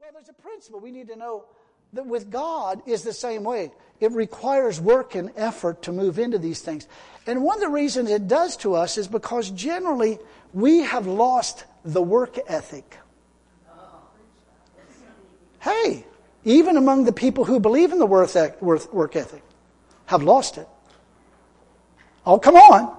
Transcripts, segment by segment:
Well, there's a principle we need to know that with God is the same way. It requires work and effort to move into these things. And one of the reasons it does to us is because generally we have lost the work ethic. Hey, even among the people who believe in the work ethic, have lost it. Oh, come on.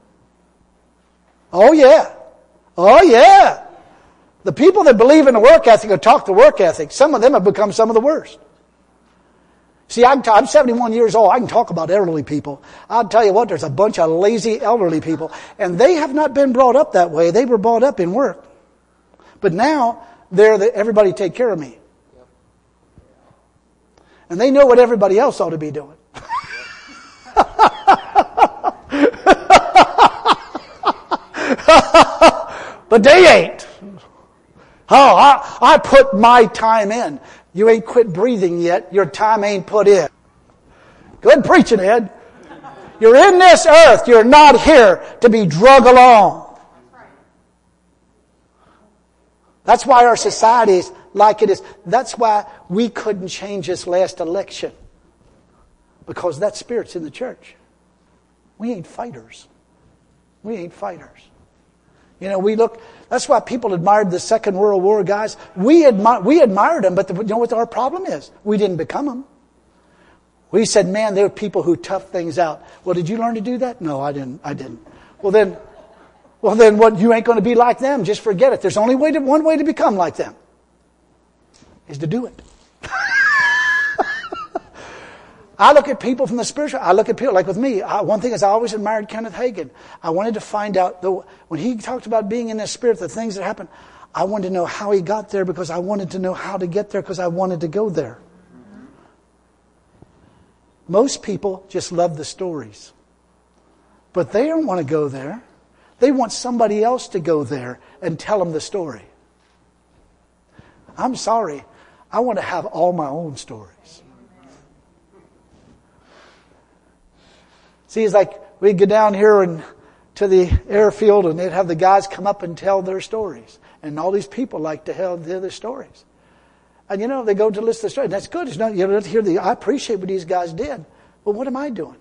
Oh, yeah. Oh, yeah. The people that believe in the work ethic or talk the work ethic, some of them have become some of the worst. See, I'm 71 years old. I can talk about elderly people. I'll tell you what, there's a bunch of lazy elderly people. And they have not been brought up that way. They were brought up in work. But now, everybody take care of me. And they know what everybody else ought to be doing. But they ain't. Oh, I put my time in. You ain't quit breathing yet. Your time ain't put in. Good preaching, Ed. You're in this earth. You're not here to be drug along. That's why our society is like it is. That's why we couldn't change this last election. Because that spirit's in the church. We ain't fighters. We ain't fighters. You know, that's why people admired the Second World War guys. We admired them, but you know what our problem is? We didn't become them. We said, man, there are people who tough things out. Well, did you learn to do that? No, I didn't. Well then what? You ain't going to be like them. Just forget it. There's only one way to become like them. Is to do it. I look at people from the spiritual. I look at people like with me. One thing is I always admired Kenneth Hagin. I wanted to find out, when he talked about being in the spirit, the things that happen, I wanted to know how he got there because I wanted to know how to get there because I wanted to go there. Most people just love the stories. But they don't want to go there. They want somebody else to go there and tell them the story. I'm sorry. I want to have all my own stories. See, it's like we'd go down here and to the airfield and they'd have the guys come up and tell their stories. And all these people like to hear their stories. And you know, they go to listen to the story. That's good. It's not, you don't hear I appreciate what these guys did. But what am I doing?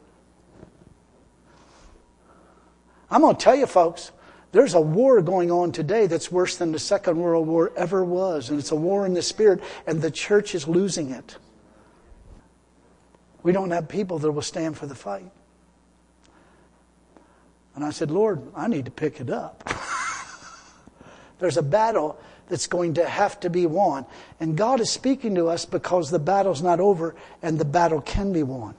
I'm going to tell you, folks, there's a war going on today that's worse than the Second World War ever was. And it's a war in the spirit, and the church is losing it. We don't have people that will stand for the fight. And I said, Lord, I need to pick it up. There's a battle that's going to have to be won. And God is speaking to us because the battle's not over and the battle can be won.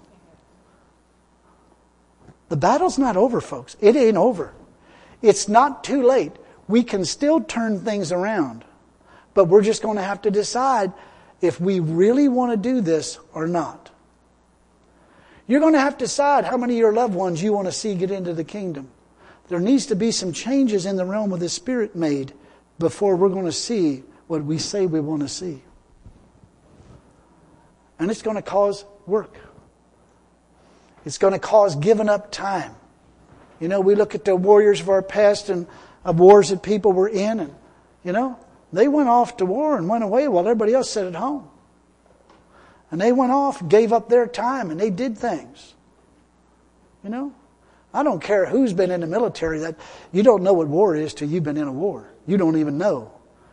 The battle's not over, folks. It ain't over. It's not too late. We can still turn things around. But we're just going to have to decide if we really want to do this or not. You're going to have to decide how many of your loved ones you want to see get into the kingdom. There needs to be some changes in the realm of the Spirit made before we're going to see what we say we want to see. And it's going to cause work. It's going to cause giving up time. You know, we look at the warriors of our past and of wars that people were in, and, you know, they went off to war and went away while everybody else sat at home. And they went off, gave up their time, and they did things. You know? I don't care who's been in the military. That you don't know what war is till you've been in a war. You don't even know.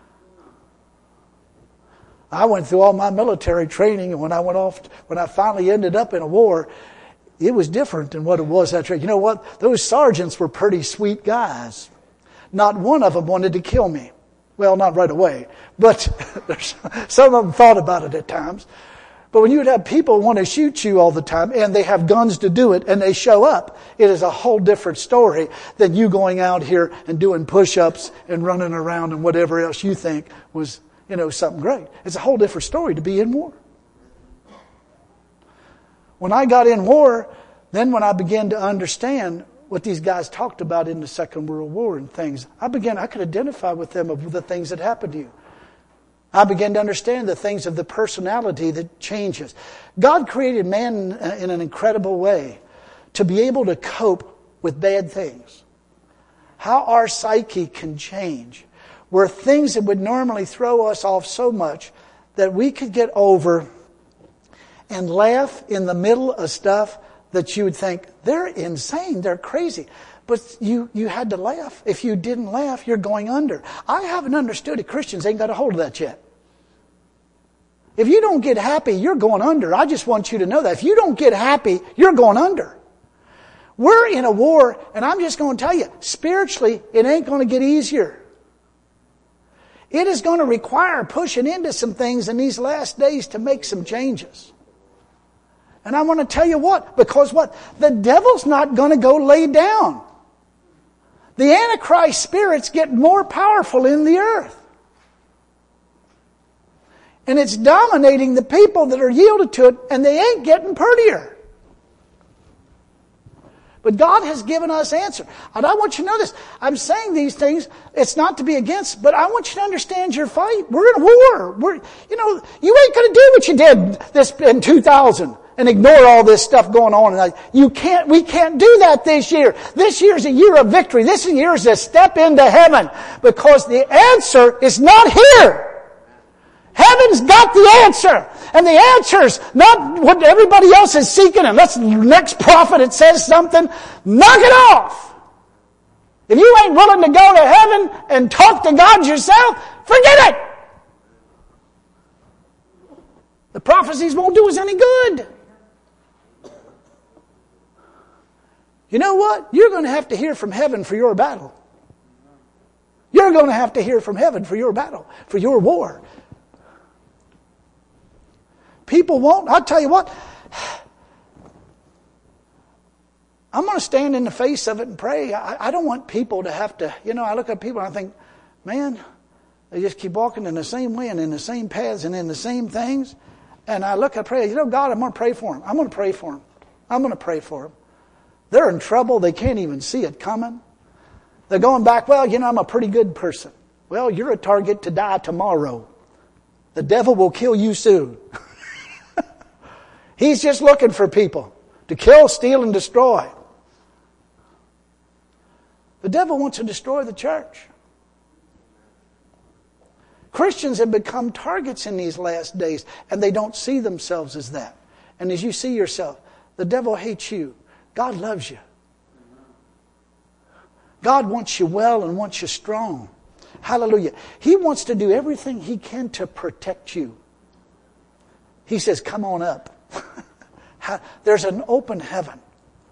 I went through all my military training, and when I finally ended up in a war, it was different than what it was after. You know what? Those sergeants were pretty sweet guys. Not one of them wanted to kill me. Well, not right away, but some of them thought about it at times. But when you would have people want to shoot you all the time and they have guns to do it and they show up, it is a whole different story than you going out here and doing push-ups and running around and whatever else you think was, you know, something great. It's a whole different story to be in war. When I got in war, then when I began to understand what these guys talked about in the Second World War and things, I could identify with them of the things that happened to you. I began to understand the things of the personality that changes. God created man in an incredible way to be able to cope with bad things. How our psyche can change. Where things that would normally throw us off so much, that we could get over and laugh in the middle of stuff that you would think, they're insane, they're crazy. But you had to laugh. If you didn't laugh, you're going under. I haven't understood it. Christians ain't got a hold of that yet. If you don't get happy, you're going under. I just want you to know that. If you don't get happy, you're going under. We're in a war, and I'm just going to tell you, spiritually, it ain't going to get easier. It is going to require pushing into some things in these last days to make some changes. And I want to tell you what, because what? The devil's not going to go lay down. The Antichrist spirits get more powerful in the earth. And it's dominating the people that are yielded to it, and they ain't getting prettier. But God has given us answer. And I want you to know this. I'm saying these things, it's not to be against, but I want you to understand your fight. We're in a war. You ain't going to do what you did this in 2000 and ignore all this stuff going on. And we can't do that this year. This year's a year of victory. This year is a step into heaven, because the answer is not here. Heaven's got the answer. And the answer's not what everybody else is seeking. Unless the next prophet it says something, knock it off. If you ain't willing to go to heaven and talk to God yourself, forget it. The prophecies won't do us any good. You know what? You're going to have to hear from heaven for your battle. You're going to have to hear from heaven for your battle, for your war. People won't. I'll tell you what. I'm going to stand in the face of it and pray. I don't want people to have to, I look at people and I think, man, they just keep walking in the same way and in the same paths and in the same things. And I look at pray, God, I'm going to pray for them. I'm going to pray for them. I'm going to pray for them. They're in trouble. They can't even see it coming. They're going back, well, I'm a pretty good person. Well, you're a target to die tomorrow. The devil will kill you soon. He's just looking for people to kill, steal, and destroy. The devil wants to destroy the church. Christians have become targets in these last days, and they don't see themselves as that. And as you see yourself, the devil hates you. God loves you. God wants you well and wants you strong. Hallelujah. He wants to do everything He can to protect you. He says, come on up. There's an open heaven.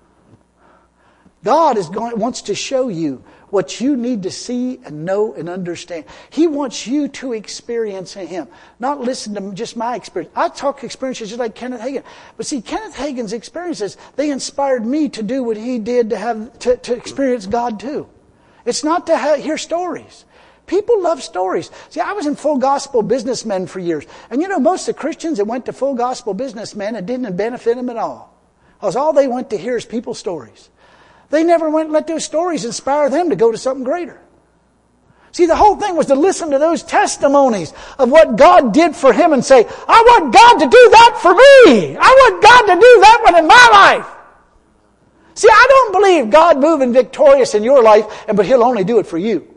God wants to show you what you need to see and know and understand. He wants you to experience Him, not listen to just my experience. I talk experiences just like Kenneth Hagin. But see, Kenneth Hagin's experiences, they inspired me to do what he did to experience God too. It's not to hear stories. People love stories. See, I was in Full Gospel Businessmen for years. And most of the Christians that went to Full Gospel Businessmen, it didn't benefit them at all. Because all they went to hear is people's stories. They never went and let those stories inspire them to go to something greater. See, the whole thing was to listen to those testimonies of what God did for him and say, I want God to do that for me. I want God to do that one in my life. See, I don't believe God moving victorious in your life, but He'll only do it for you.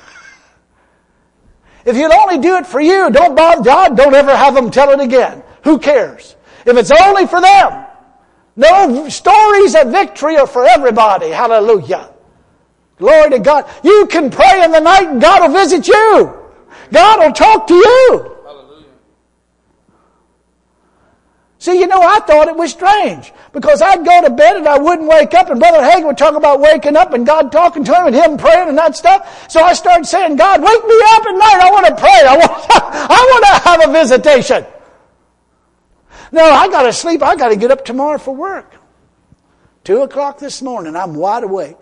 If He'll only do it for you, don't bother God. Don't ever have Him tell it again. Who cares? If it's only for them. No, stories of victory are for everybody. Hallelujah. Glory to God. You can pray in the night and God will visit you. God will talk to you. Hallelujah. See, I thought it was strange. Because I'd go to bed and I wouldn't wake up, and Brother Hagin would talk about waking up and God talking to him and him praying and that stuff. So I started saying, God, wake me up at night. I want to pray. I want to have a visitation. No, I got to sleep. I got to get up tomorrow for work. 2:00 this morning, I'm wide awake.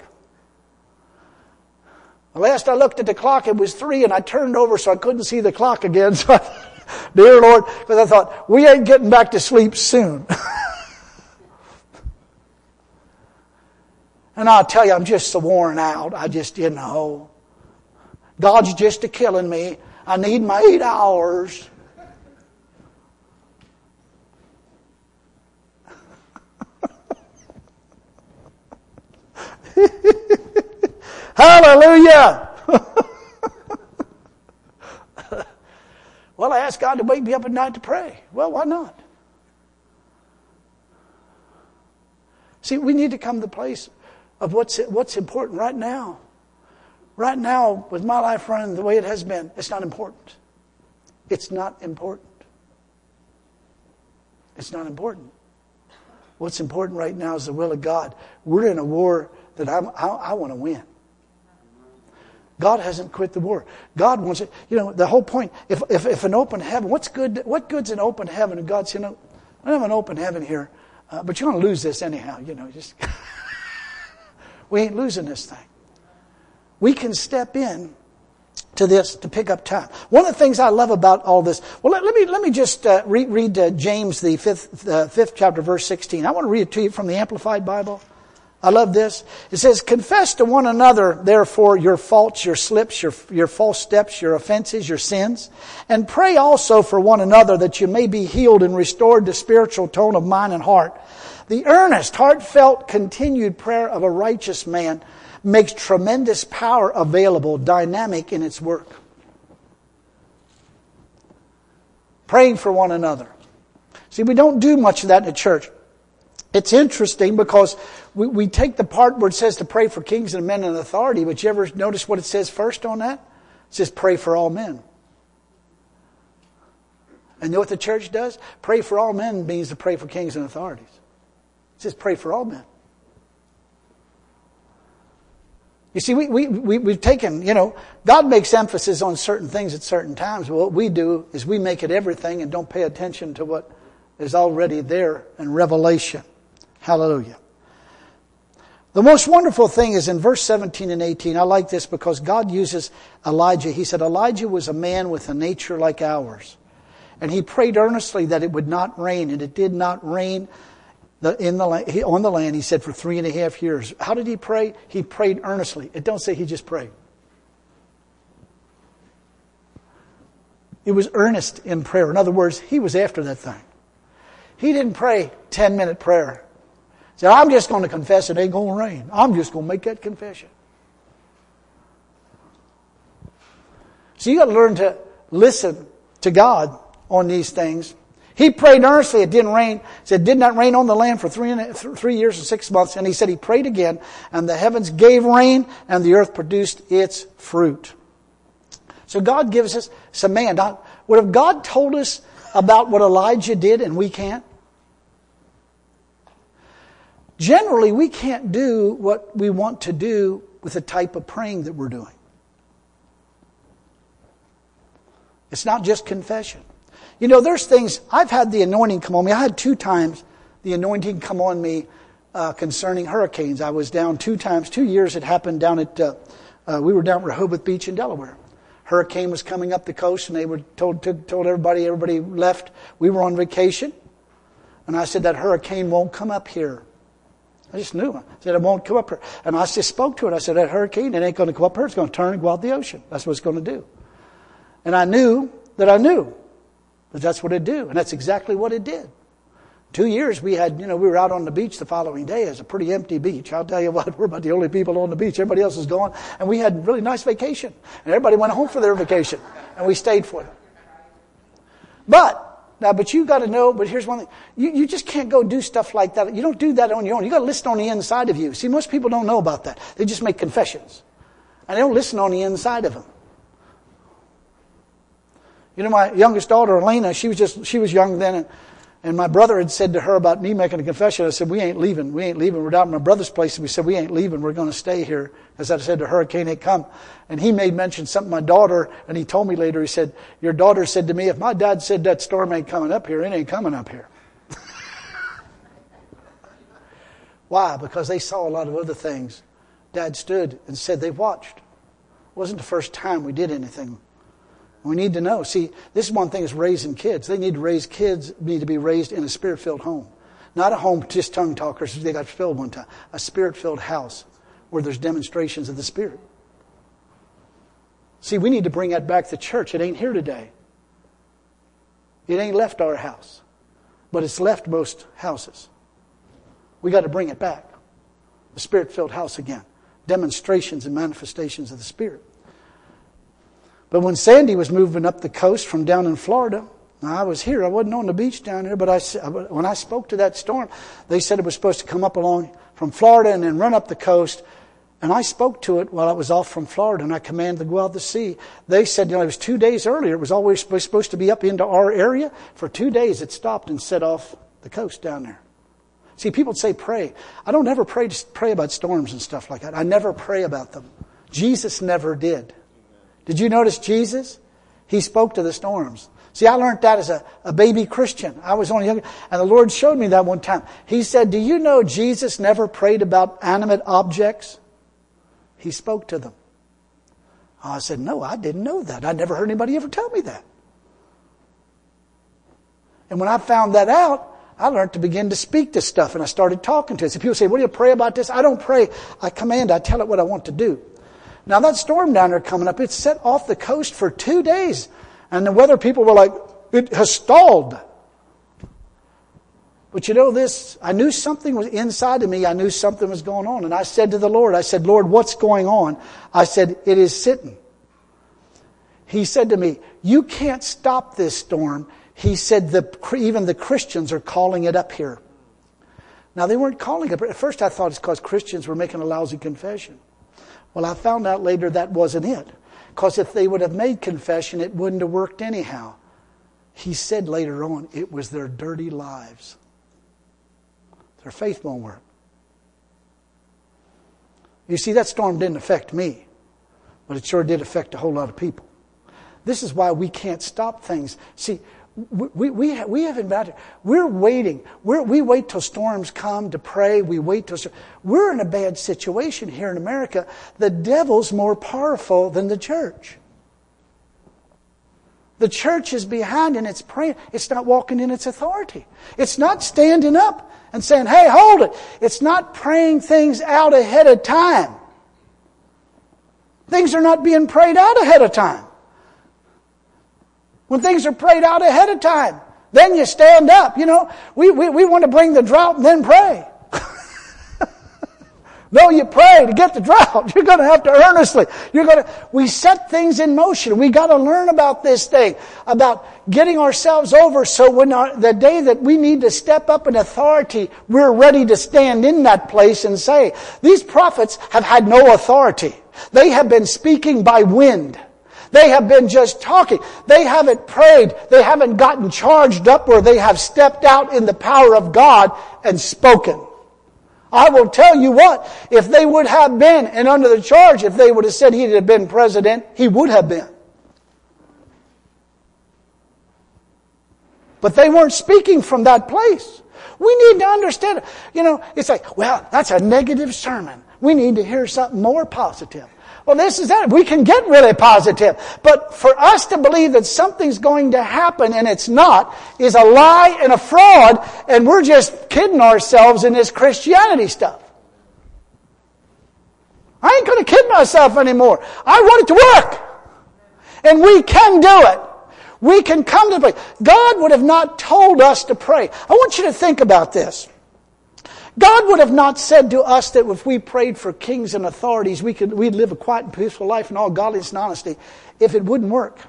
Last I looked at the clock, it was 3, and I turned over so I couldn't see the clock again. So dear Lord, because I thought, we ain't getting back to sleep soon. And I'll tell you, I'm just so worn out. I just, God's just a-killing me. I need my 8 hours. Hallelujah! Well, I asked God to wake me up at night to pray. Well, why not? See, we need to come to the place of what's important right now. Right now, with my life running the way it has been, it's not important. It's not important. It's not important. What's important right now is the will of God. We're in a war that I want to win. God hasn't quit the war. God wants it. You know, the whole point, if an open heaven, what good's an open heaven? And God said, I don't have an open heaven here, but you're going to lose this anyhow. You know, just we ain't losing this thing. We can step in to this to pick up time. One of the things I love about all this, well, let me just read James, the fifth chapter, verse 16. I want to read it to you from the Amplified Bible. I love this. It says, confess to one another, therefore, your faults, your slips, your false steps, your offenses, your sins, and pray also for one another that you may be healed and restored to spiritual tone of mind and heart. The earnest, heartfelt, continued prayer of a righteous man makes tremendous power available, dynamic in its work. Praying for one another. See, we don't do much of that in the church. It's interesting because we take the part where it says to pray for kings and men in authority, but you ever notice what it says first on that? It says pray for all men. And you know what the church does? Pray for all men means to pray for kings and authorities. It says pray for all men. You see, we've taken, God makes emphasis on certain things at certain times. What we do is we make it everything and don't pay attention to what is already there in Revelation. Hallelujah. The most wonderful thing is in verse 17 and 18. I like this because God uses Elijah. He said, Elijah was a man with a nature like ours. And he prayed earnestly that it would not rain. And it did not rain on the land, he said, for 3.5 years. How did he pray? He prayed earnestly. It don't say he just prayed. It was earnest in prayer. In other words, he was after that thing. He didn't pray 10-minute prayer. He said, I'm just going to confess it ain't going to rain. I'm just going to make that confession. So you got to learn to listen to God on these things. He prayed earnestly. It didn't rain. He said, it did not rain on the land for 3 years and 6 months. And he said he prayed again, and the heavens gave rain, and the earth produced its fruit. So God gives us some man. Now, would have God told us about what Elijah did and we can't? Generally, we can't do what we want to do with the type of praying that we're doing. It's not just confession. There's things, I've had the anointing come on me. I had 2 times the anointing come on me concerning hurricanes. I was down 2 times. 2 years it happened down at, we were down at Rehoboth Beach in Delaware. Hurricane was coming up the coast and they were told everybody left. We were on vacation. And I said, that hurricane won't come up here. I just knew. I said, it won't come up here. And I just spoke to it. I said, that hurricane, it ain't going to come up here. It's going to turn and go out the ocean. That's what it's going to do. And I knew that I knew. But that's what it do. And that's exactly what it did. 2 years we had, we were out on the beach the following day. It was a pretty empty beach. I'll tell you what, we're about the only people on the beach. Everybody else is gone. And we had a really nice vacation. And everybody went home for their vacation. And we stayed for it. But you got to know, but here's one thing. You just can't go do stuff like that. You don't do that on your own. You got to listen on the inside of you. See, most people don't know about that. They just make confessions. And they don't listen on the inside of them. My youngest daughter, Elena, she was young then, and my brother had said to her about me making a confession. I said, we ain't leaving. We're down at my brother's place, and we said, we ain't leaving. We're going to stay here. As I said, the hurricane had come. And he made mention something to my daughter, and he told me later, he said, your daughter said to me, if my dad said that storm ain't coming up here, it ain't coming up here. Why? Because they saw a lot of other things. Dad stood and said they watched. It wasn't the first time we did anything. We need to know. See, this is one thing is raising kids. They need to be raised in a spirit-filled home. Not a home just tongue talkers. They got filled one time. A spirit-filled house where there's demonstrations of the Spirit. See, we need to bring that back to church. It ain't here today. It ain't left our house. But it's left most houses. We got to bring it back. The Spirit-filled house again. Demonstrations and manifestations of the Spirit. But when Sandy was moving up the coast from down in Florida, now I was here. I wasn't on the beach down there, but when I spoke to that storm, they said it was supposed to come up along from Florida and then run up the coast. And I spoke to it while I was off from Florida, and I commanded to go out to sea. They said, it was 2 days earlier. It was always supposed to be up into our area. For 2 days, it stopped and set off the coast down there. See, people say pray. I don't ever pray about storms and stuff like that. I never pray about them. Jesus never did. Did you notice Jesus? He spoke to the storms. See, I learned that as a baby Christian. I was only young, and the Lord showed me that one time. He said, do you know Jesus never prayed about animate objects? He spoke to them. I said, no, I didn't know that. I never heard anybody ever tell me that. And when I found that out, I learned to begin to speak to stuff, and I started talking to it. So people say, what do you pray about this? I don't pray. I command. I tell it what I want to do. Now that storm down there coming up, it set off the coast for 2 days. And the weather people were like, it has stalled. But you know this, I knew something was inside of me. I knew something was going on. And I said to the Lord, I said, Lord, what's going on? I said, it is sitting. He said to me, you can't stop this storm. He said, even the Christians are calling it up here. Now they weren't calling it. At first I thought it's because Christians were making a lousy confession. Well, I found out later that wasn't it. Because if they would have made confession, it wouldn't have worked anyhow. He said later on, it was their dirty lives. Their faith won't work. You see, that storm didn't affect me, but it sure did affect a whole lot of people. This is why we can't stop things. See, we haven't been out here. We're waiting. We wait till storms come to pray. We're in a bad situation here in America. The devil's more powerful than the church. The church is behind and it's praying. It's not walking in its authority. It's not standing up and saying, hey, hold it. It's not praying things out ahead of time. Things are not being prayed out ahead of time. When things are prayed out ahead of time, then you stand up. You know, we want to bring the drought and then pray. No, you pray to get the drought. You're going to have to earnestly. We set things in motion. We got to learn about this thing, about getting ourselves over so when the day that we need to step up in authority, we're ready to stand in that place and say, these prophets have had no authority. They have been speaking by wind. They have been just talking. They haven't prayed. They haven't gotten charged up where they have stepped out in the power of God and spoken. I will tell you what, if they would have been, and under the charge, if they would have said he'd have been president, he would have been. But they weren't speaking from that place. We need to understand it. You know, it's like, well, that's a negative sermon. We need to hear something more positive. Well, this is that. We can get really positive. But for us to believe that something's going to happen and it's not is a lie and a fraud, and we're just kidding ourselves in this Christianity stuff. I ain't going to kid myself anymore. I want it to work. And we can do it. We can come to pray. God would have not told us to pray. I want you to think about this. God would have not said to us that if we prayed for kings and authorities, we'd live a quiet and peaceful life in all godliness and honesty if it wouldn't work.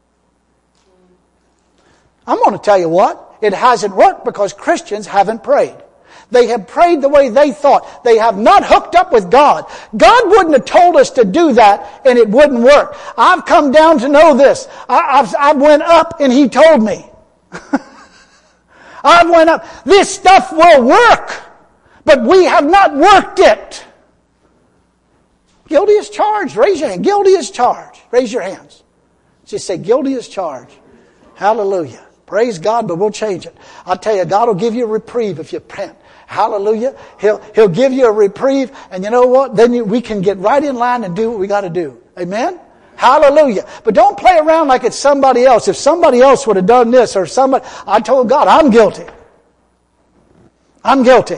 I'm going to tell you what. It hasn't worked because Christians haven't prayed. They have prayed the way they thought. They have not hooked up with God. God wouldn't have told us to do that and it wouldn't work. I've come down to know this. I went up and He told me. I went up. This stuff will work. But we have not worked it. Guilty as charged. Raise your hand. Guilty as charged. Raise your hands. Just say guilty as charged. Hallelujah. Praise God, but we'll change it. I'll tell you, God will give you a reprieve if you repent. Hallelujah. He'll give you a reprieve, and you know what? Then we can get right in line and do what we got to do. Amen? Hallelujah. But don't play around like it's somebody else. If somebody else would have done this or somebody, I told God, I'm guilty. I'm guilty.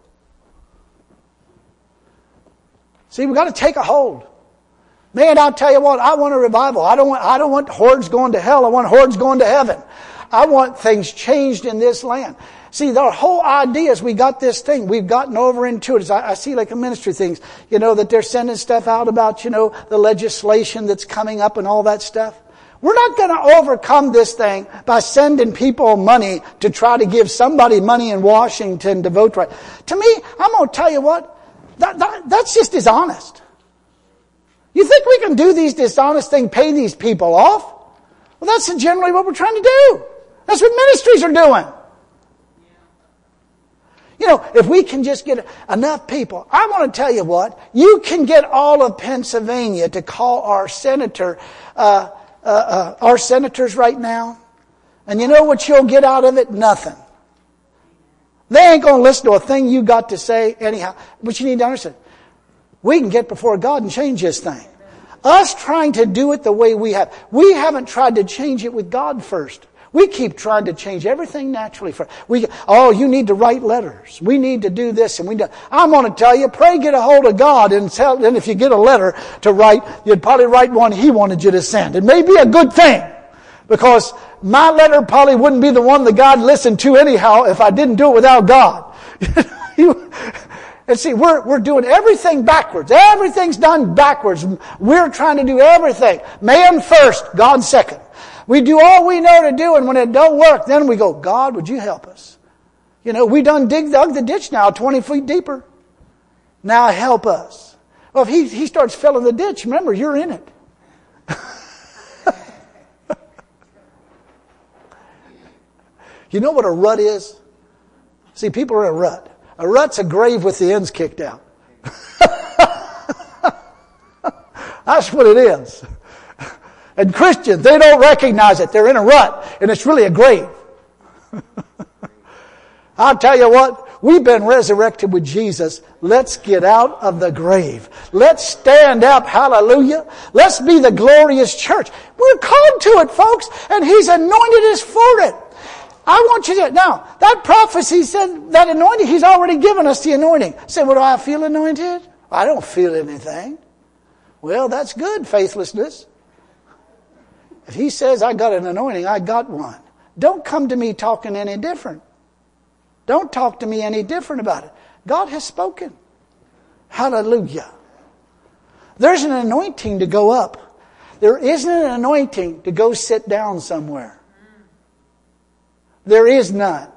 See, we've got to take a hold. Man, I'll tell you what, I want a revival. I don't want hordes going to hell. I want hordes going to heaven. I want things changed in this land. See, the whole idea is we got this thing. We've gotten over into it. I see like a ministry things, that they're sending stuff out about, the legislation that's coming up and all that stuff. We're not going to overcome this thing by sending people money to try to give somebody money in Washington to vote right. To me, I'm going to tell you what, that's just dishonest. You think we can do these dishonest things, pay these people off? Well, that's generally what we're trying to do. That's what ministries are doing. If we can just get enough people, I want to tell you what, you can get all of Pennsylvania to call our senators right now, and you know what you'll get out of it? Nothing. They ain't going to listen to a thing you got to say anyhow. But you need to understand, we can get before God and change this thing. Us trying to do it the way we haven't tried to change it with God first. We keep trying to change everything naturally. You need to write letters. We need to do this and I'm going to tell you, pray get a hold of God and if you get a letter to write, you'd probably write one He wanted you to send. It may be a good thing because my letter probably wouldn't be the one that God listened to anyhow if I didn't do it without God. And see, we're doing everything backwards. Everything's done backwards. We're trying to do everything. Man first, God second. We do all we know to do, and when it don't work, then we go, God, would you help us? We dug the ditch now 20 feet deeper. Now help us. Well, if he starts filling the ditch, remember, you're in it. You know what a rut is? See, people are in a rut. A rut's a grave with the ends kicked out. That's what it is. And Christians, they don't recognize it. They're in a rut, and it's really a grave. I'll tell you what, we've been resurrected with Jesus. Let's get out of the grave. Let's stand up, hallelujah. Let's be the glorious church. We're called to it, folks, and He's anointed us for it. I want you to, now, that prophecy said that anointing, He's already given us the anointing. Say, well, do I feel anointed? I don't feel anything. Well, that's good, faithlessness. If He says, I got an anointing, I got one. Don't come to me talking any different. Don't talk to me any different about it. God has spoken. Hallelujah. There's an anointing to go up. There isn't an anointing to go sit down somewhere. There is none.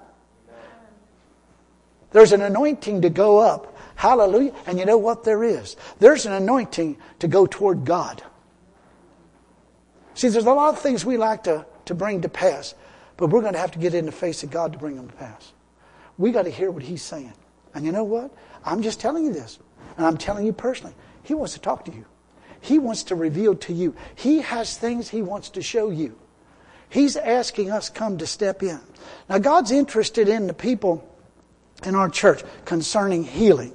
There's an anointing to go up. Hallelujah. And you know what there is? There's an anointing to go toward God. See, there's a lot of things we like to bring to pass, but we're going to have to get in the face of God to bring them to pass. We got to hear what He's saying. And you know what? I'm just telling you this, and I'm telling you personally. He wants to talk to you. He wants to reveal to you. He has things He wants to show you. He's asking us come to step in. Now, God's interested in the people in our church concerning healing.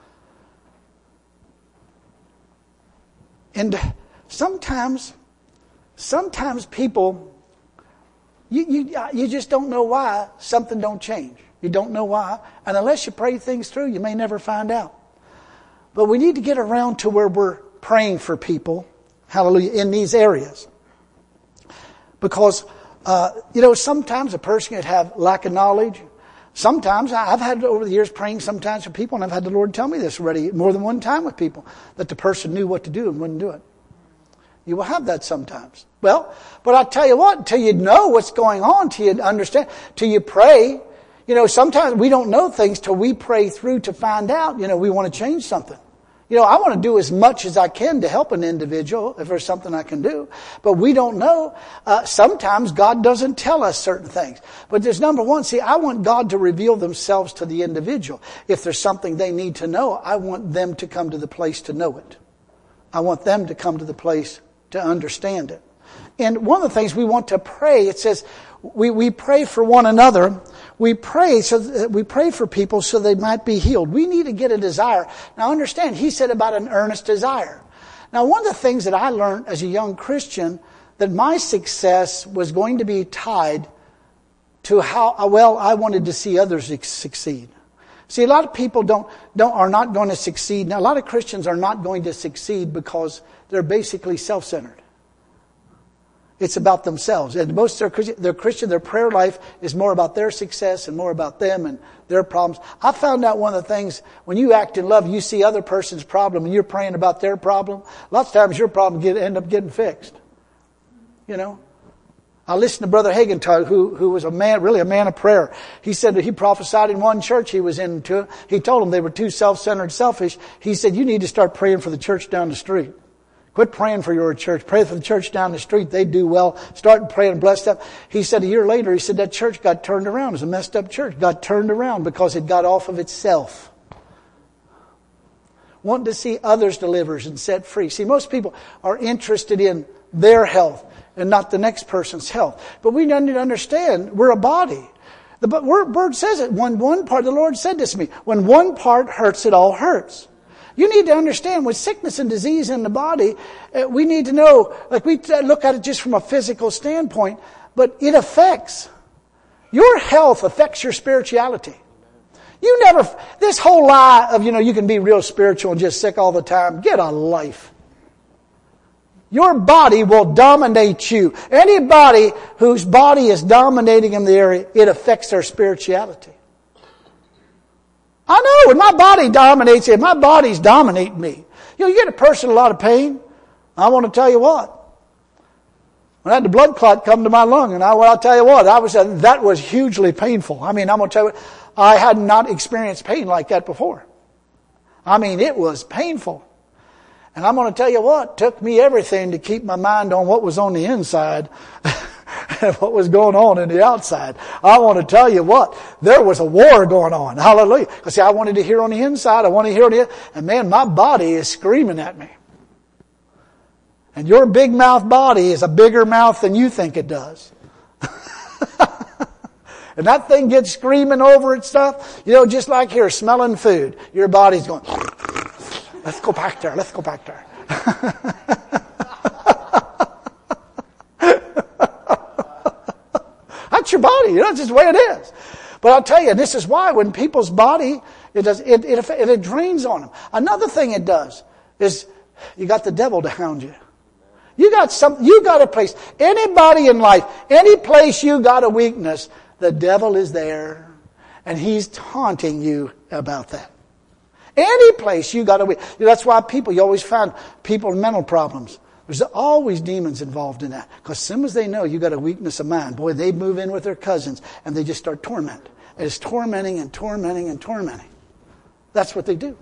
And sometimes people, you just don't know why something don't change. You don't know why. And unless you pray things through, you may never find out. But we need to get around to where we're praying for people, hallelujah, in these areas. Because, sometimes a person could have lack of knowledge. Sometimes, I've had over the years praying sometimes for people, and I've had the Lord tell me this already more than one time with people, that the person knew what to do and wouldn't do it. You will have that sometimes. Well, but I tell you what, until you know what's going on, till you understand, till you pray, sometimes we don't know things till we pray through to find out, we want to change something. I want to do as much as I can to help an individual if there's something I can do. But we don't know. Sometimes God doesn't tell us certain things. But there's number one. See, I want God to reveal themselves to the individual. If there's something they need to know, I want them to come to the place to know it. I want them to come to the place to understand it. And one of the things we want to pray, it says, we pray for one another. We pray for people so they might be healed. We need to get a desire. Now understand, He said about an earnest desire. Now one of the things that I learned as a young Christian, that my success was going to be tied to how well I wanted to see others succeed. See, a lot of people are not going to succeed. Now a lot of Christians are not going to succeed because they're basically self-centered. It's about themselves. And most they're Christian, their prayer life is more about their success and more about them and their problems. I found out one of the things, when you act in love, you see other person's problem and you're praying about their problem. Lots of times your problem end up getting fixed. You know? I listened to Brother Hagin talk, who was a man, really a man of prayer. He said that he prophesied in one church he was in. He told them they were too self-centered, selfish. He said, you need to start praying for the church down the street. Quit praying for your church. Pray for the church down the street. They do well. Start praying and bless them. He said a year later, he said that church got turned around. It was a messed up church. Got turned around because it got off of itself. Wanting to see others delivered and set free. See, most people are interested in their health and not the next person's health. But we need to understand we're a body. The word says it. One part, the Lord said this to me. When one part hurts, it all hurts. You need to understand with sickness and disease in the body, we need to know, like we look at it just from a physical standpoint, but it affects. Your health affects your spirituality. This whole lie of, you can be real spiritual and just sick all the time. Get a life. Your body will dominate you. Anybody whose body is dominating in the area, it affects their spirituality. I know when my body dominates it, my body's dominating me. You get a person in a lot of pain. I want to tell you what. When I had the blood clot come to my lung, and I'll tell you what, that was hugely painful. I'm going to tell you, I had not experienced pain like that before. It was painful. And I'm going to tell you what, it took me everything to keep my mind on what was on the inside and what was going on in the outside. I want to tell you what, there was a war going on. Hallelujah. Because see, I wanted to hear on the inside, I wanted to hear on the inside, and man, my body is screaming at me. And your big mouth body is a bigger mouth than you think it does. And that thing gets screaming over its stuff, just like here, smelling food. Your body's going, let's go back there, let's go back there. That's your body, that's just the way it is. But I'll tell you, this is why when people's body, it drains on them. Another thing it does is you got the devil to hound you. You got a place, anybody in life, any place you got a weakness, the devil is there and he's taunting you about that. Any place you got a weakness. That's why you always find people with mental problems. There's always demons involved in that. Because as soon as they know you got a weakness of mind, boy, they move in with their cousins and they just start tormenting. And it's tormenting and tormenting and tormenting. That's what they do.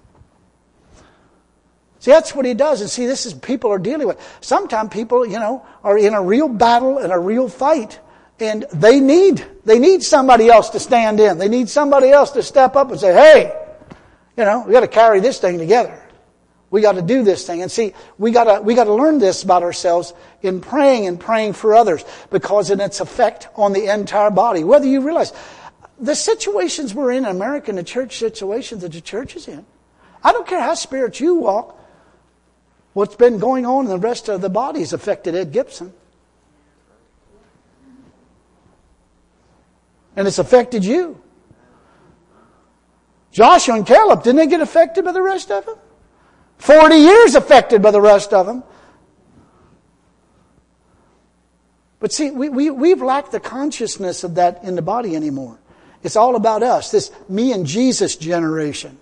See, that's what he does. And see, this is people are dealing with. Sometimes people, are in a real battle and a real fight. And they need somebody else to stand in. They need somebody else to step up and say, hey, we got to carry this thing together. We got to do this thing. And see, we got to learn this about ourselves in praying and praying for others because of its effect on the entire body. Whether you realize the situations we're in America and the church situations that the church is in. I don't care how spiritual you walk. What's been going on in the rest of the body has affected Ed Gibson. And it's affected you. Joshua and Caleb, didn't they get affected by the rest of them? 40 years affected by the rest of them. But see, we've lacked the consciousness of that in the body anymore. It's all about us, this me and Jesus generation.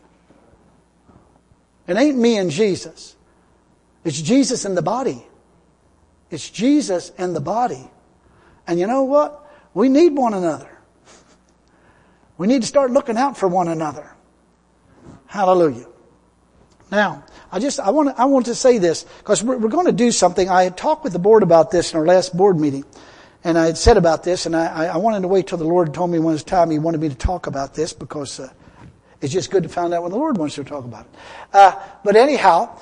It ain't me and Jesus. It's Jesus and the body. It's Jesus and the body. And you know what? We need one another. We need to start looking out for one another. Hallelujah. Now, I want to say this because we're going to do something. I had talked with the board about this in our last board meeting, and I had said about this, and I wanted to wait till the Lord told me when it's time He wanted me to talk about this because it's just good to find out when the Lord wants to talk about it. But anyhow,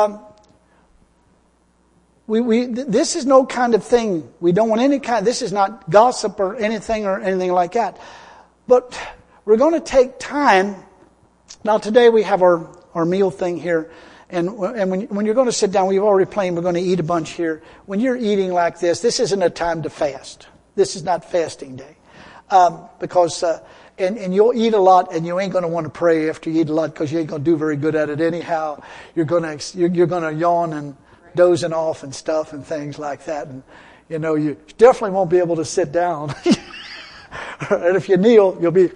this is no kind of thing. We don't want any kind. This is not gossip or anything like that. But we're going to take time. Now today we have our meal thing here. And when you're going to sit down, we've already planned, we're going to eat a bunch here. When you're eating like this isn't a time to fast. This is not fasting day. Because you'll eat a lot and you ain't going to want to pray after you eat a lot because you ain't going to do very good at it anyhow. You're going to yawn and dozing off and stuff and things like that. And You definitely won't be able to sit down. And if you kneel, you'll be...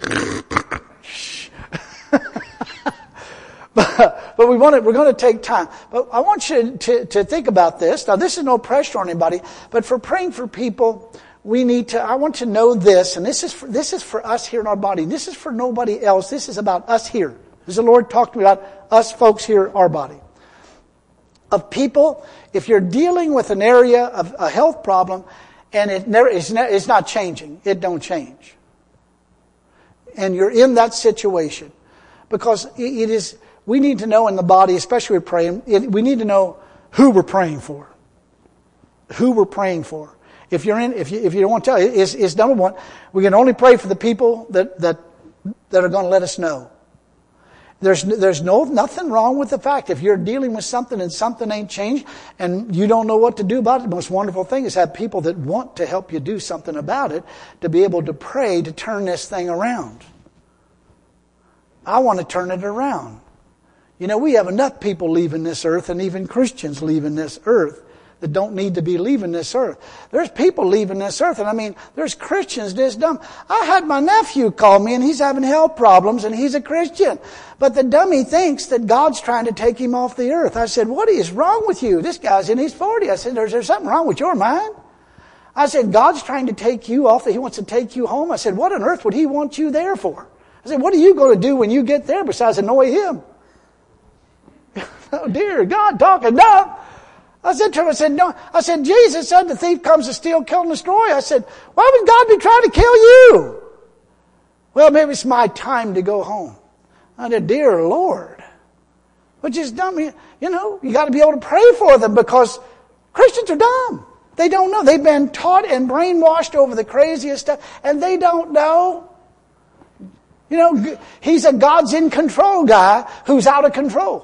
But we're going to take time. But I want you to think about this. Now, this is no pressure on anybody, but for praying for people, I want to know this, and this is for us here in our body. This is for nobody else. This is about us here. As the Lord talked to me about us folks here, our body. Of people, if you're dealing with an area of a health problem, and it's not changing, it don't change. And you're in that situation. Because it is, we need to know in the body, especially with praying, we need to know who we're praying for. Who we're praying for. If you don't want to tell, is number one, we can only pray for the people that are going to let us know. There's nothing wrong with the fact if you're dealing with something and something ain't changed and you don't know what to do about it. The most wonderful thing is have people that want to help you do something about it, to be able to pray to turn this thing around. I want to turn it around. We have enough people leaving this earth, and even Christians leaving this earth, that don't need to be leaving this earth. There's people leaving this earth, and there's Christians this dumb. I had my nephew call me, and he's having health problems, and he's a Christian. But the dummy thinks that God's trying to take him off the earth. I said, what is wrong with you? This guy's in his 40s. I said, there's something wrong with your mind? I said, God's trying to take you off. He wants to take you home. I said, what on earth would he want you there for? I said, what are you going to do when you get there besides annoy him? Oh, dear God, talking dumb. I said to him, no. I said, Jesus said the thief comes to steal, kill, and destroy. I said, why would God be trying to kill you? Well, maybe it's my time to go home. I said, dear Lord. Which is dumb. You got to be able to pray for them, because Christians are dumb. They don't know. They've been taught and brainwashed over the craziest stuff, and they don't know. He's a God's in control guy who's out of control.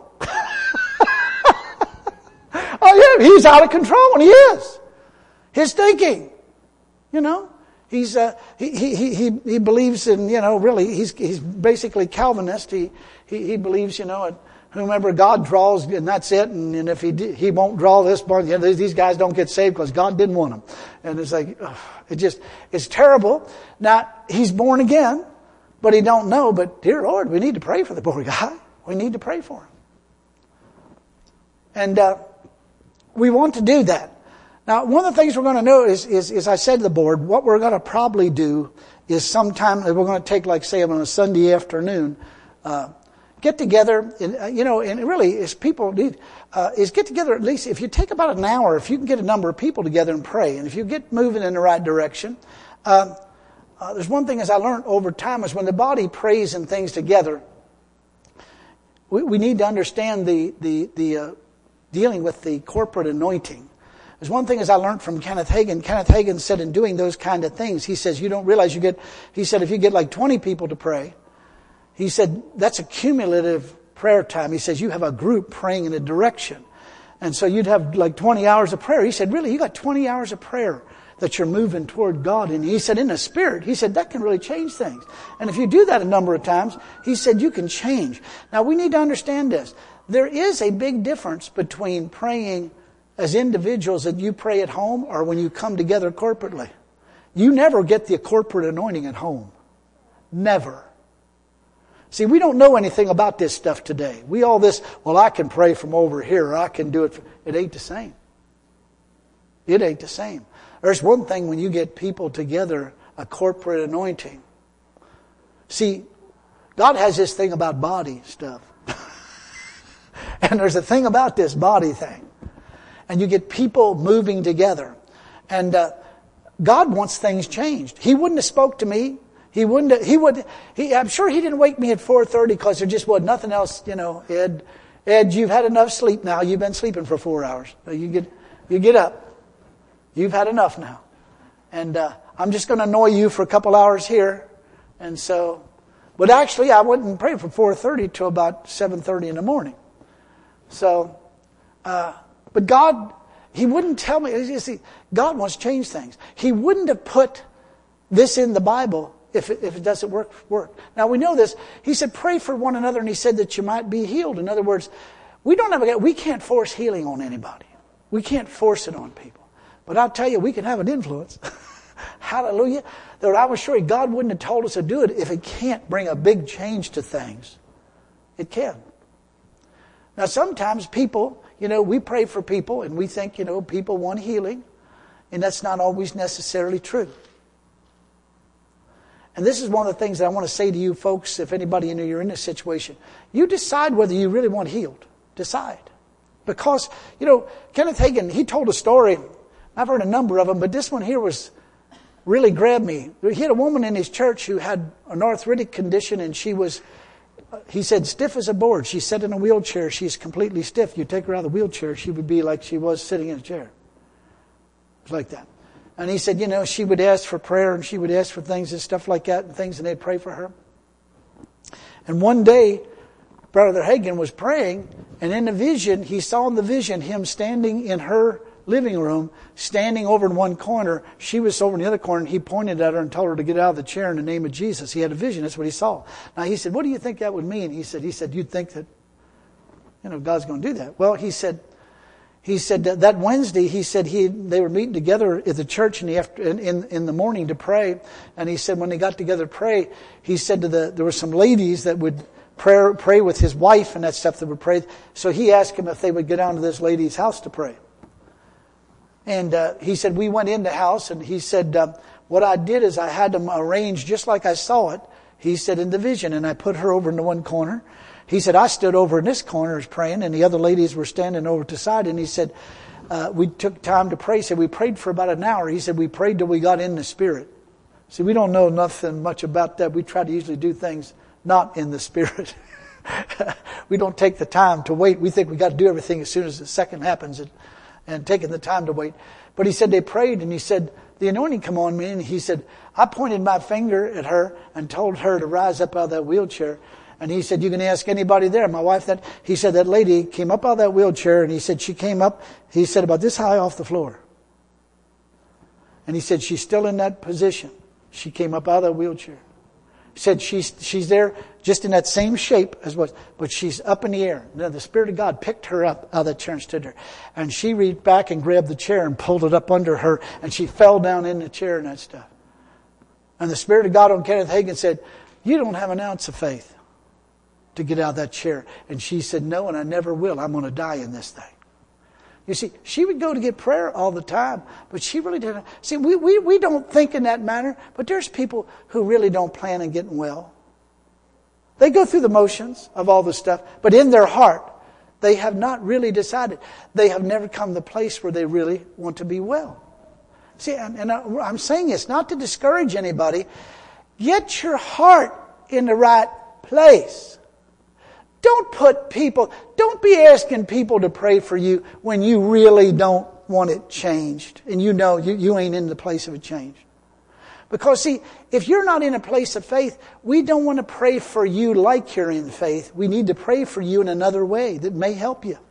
Oh yeah, he's out of control, and he is. His thinking, he's he believes in, really he's basically Calvinist. He believes, whomever God draws, and that's it. And if he won't draw this one, these guys don't get saved because God didn't want them. And it's like, it's terrible. Now he's born again, but he don't know. But dear Lord, we need to pray for the poor guy. We need to pray for him. And we want to do that. Now, one of the things we're going to know is I said to the board, what we're going to probably do is sometime, we're going to take, like, say, on a Sunday afternoon, get together, and really, as people need, is get together at least, if you take about an hour, if you can get a number of people together and pray, and if you get moving in the right direction, there's one thing as I learned over time is when the body prays and things together, we need to understand the dealing with the corporate anointing. There's one thing as I learned from Kenneth Hagin. Kenneth Hagin said in doing those kind of things, he says, you don't realize he said if you get like 20 people to pray, he said that's a cumulative prayer time. He says you have a group praying in a direction. And so you'd have like 20 hours of prayer. He said, really, you got 20 hours of prayer that you're moving toward God. And he said, in the Spirit, he said, that can really change things. And if you do that a number of times, he said, you can change. Now, we need to understand this. There is a big difference between praying as individuals that you pray at home or when you come together corporately. You never get the corporate anointing at home. Never. See, we don't know anything about this stuff today. I can pray from over here, or I can do it. It ain't the same. It ain't the same. There's one thing when you get people together, a corporate anointing. See, God has this thing about body stuff. And there's a thing about this body thing. And you get people moving together. And God wants things changed. He wouldn't have spoke to me. I'm sure He didn't wake me at 4:30 because there just wasn't nothing else, Ed, you've had enough sleep now. You've been sleeping for 4 hours. You get up. You've had enough now. And I'm just going to annoy you for a couple hours here. And so, but actually I wouldn't pray from 4:30 till about 7:30 in the morning. So, but God, He wouldn't tell me. You see, God wants to change things. He wouldn't have put this in the Bible if it doesn't work. Now we know this. He said, pray for one another, and He said that you might be healed. In other words, we can't force healing on anybody. We can't force it on people. But I'll tell you, we can have an influence. Hallelujah. That I was sure God wouldn't have told us to do it if it can't bring a big change to things. It can. Now sometimes people, we pray for people and we think, people want healing. And that's not always necessarily true. And this is one of the things that I want to say to you folks, if anybody you're in this situation. You decide whether you really want healed. Decide. Because, Kenneth Hagin, he told a story. I've heard a number of them, but this one here really grabbed me. He had a woman in his church who had an arthritic condition, and she was, he said, stiff as a board. She sat in a wheelchair. She's completely stiff. You take her out of the wheelchair, she would be like she was sitting in a chair. It was like that. And he said, she would ask for prayer, and she would ask for things and stuff like that, and things, and they'd pray for her. And one day, Brother Hagin was praying, and in the vision, he saw in the vision him standing in her living room, standing over in one corner. She was over in the other corner, and he pointed at her and told her to get out of the chair in the name of Jesus. He had a vision. That's what he saw. Now, he said, what do you think that would mean? He said, you'd think that, God's going to do that. Well, he said that Wednesday, he said they were meeting together at the church in the morning to pray. And he said when they got together to pray, he said there were some ladies that would pray with his wife and that stuff that would pray. So he asked him if they would go down to this lady's house to pray. And he said, we went in the house, and he said, what I did is I had them arranged just like I saw it, he said, in the vision, and I put her over in the one corner. He said, I stood over in this corner praying, and the other ladies were standing over to the side, and he said, we took time to pray. He said, we prayed for about an hour. He said, we prayed till we got in the Spirit. See, we don't know nothing much about that. We try to usually do things not in the Spirit. We don't take the time to wait. We think we got to do everything as soon as the second happens, and taking the time to wait. But he said they prayed, and he said, the anointing come on me, and he said, I pointed my finger at her and told her to rise up out of that wheelchair. And he said, you can ask anybody there. My wife, he said that lady came up out of that wheelchair, and he said she came up, he said, about this high off the floor. And he said, she's still in that position. She came up out of that wheelchair. He said, she's there just in that same shape as was, but she's up in the air. Now, the Spirit of God picked her up out of that chair and stood there. And she reached back and grabbed the chair and pulled it up under her, and she fell down in the chair and that stuff. And the Spirit of God on Kenneth Hagin said, you don't have an ounce of faith to get out of that chair. And she said, no, and I never will. I'm going to die in this thing. You see, she would go to get prayer all the time, but she really didn't. See, we don't think in that manner, but there's people who really don't plan on getting well. They go through the motions of all this stuff, but in their heart, they have not really decided. They have never come to the place where they really want to be well. See, and I'm saying this not to discourage anybody. Get your heart in the right place. Don't be asking people to pray for you when you really don't want it changed. And you ain't in the place of a change. Because see, if you're not in a place of faith, we don't want to pray for you like you're in faith. We need to pray for you in another way that may help you.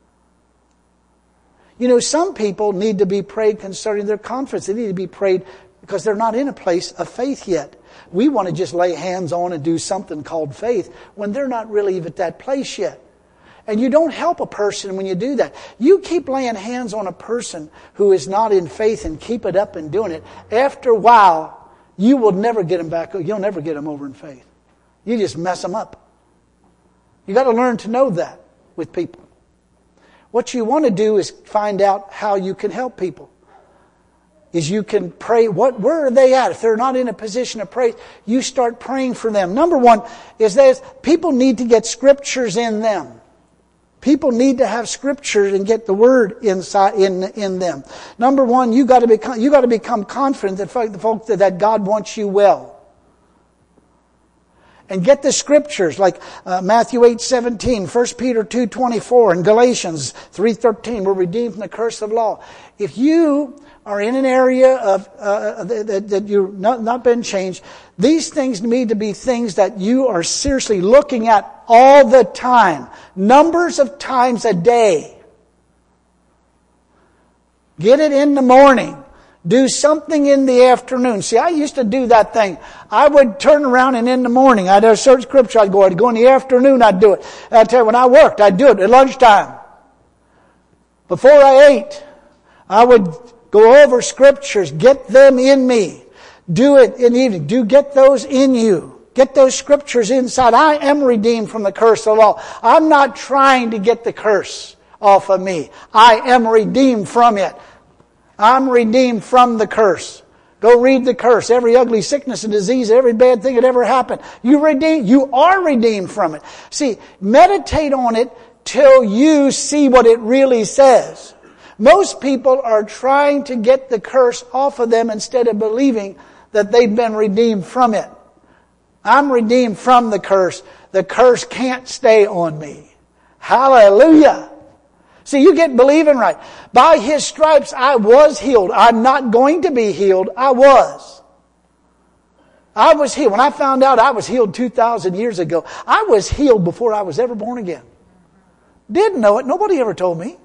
Some people need to be prayed concerning their confidence. They need to be prayed because they're not in a place of faith yet. We want to just lay hands on and do something called faith when they're not really even at that place yet. And you don't help a person when you do that. You keep laying hands on a person who is not in faith and keep it up and doing it. After a while, you will never get them back. You'll never get them over in faith. You just mess them up. You got to learn to know that with people. What you want to do is find out how you can help people. Is you can pray, where are they at? If they're not in a position of praise, you start praying for them. Number one is that people need to get scriptures in them. People need to have scriptures and get the word inside in them. Number one, you got to become confident that God wants you well. And get the scriptures like Matthew 8:17, 1 Peter 2:24, and Galatians 3:13. We're redeemed from the curse of law. If you are in an area of that you've not been changed, these things need to be things that you are seriously looking at all the time. Numbers of times a day. Get it in the morning. Do something in the afternoon. See, I used to do that thing. I would turn around and in the morning, I'd have a certain scripture I'd go in the afternoon I'd do it. And I'd tell you, when I worked, I'd do it at lunchtime. Before I ate, I would Go over scriptures. Get them in me. Do it in the evening. Get those in you. Get those scriptures inside. I am redeemed from the curse of the law. I'm not trying to get the curse off of me. I am redeemed from it. I'm redeemed from the curse. Go read the curse. Every ugly sickness and disease, every bad thing that ever happened. You are redeemed from it. See, meditate on it till you see what it really says. Most people are trying to get the curse off of them instead of believing that they've been redeemed from it. I'm redeemed from the curse. The curse can't stay on me. Hallelujah. See, you get believing right. By His stripes I was healed. I'm not going to be healed. I was. I was healed. When I found out I was healed 2,000 years ago, I was healed before I was ever born again. Didn't know it. Nobody ever told me.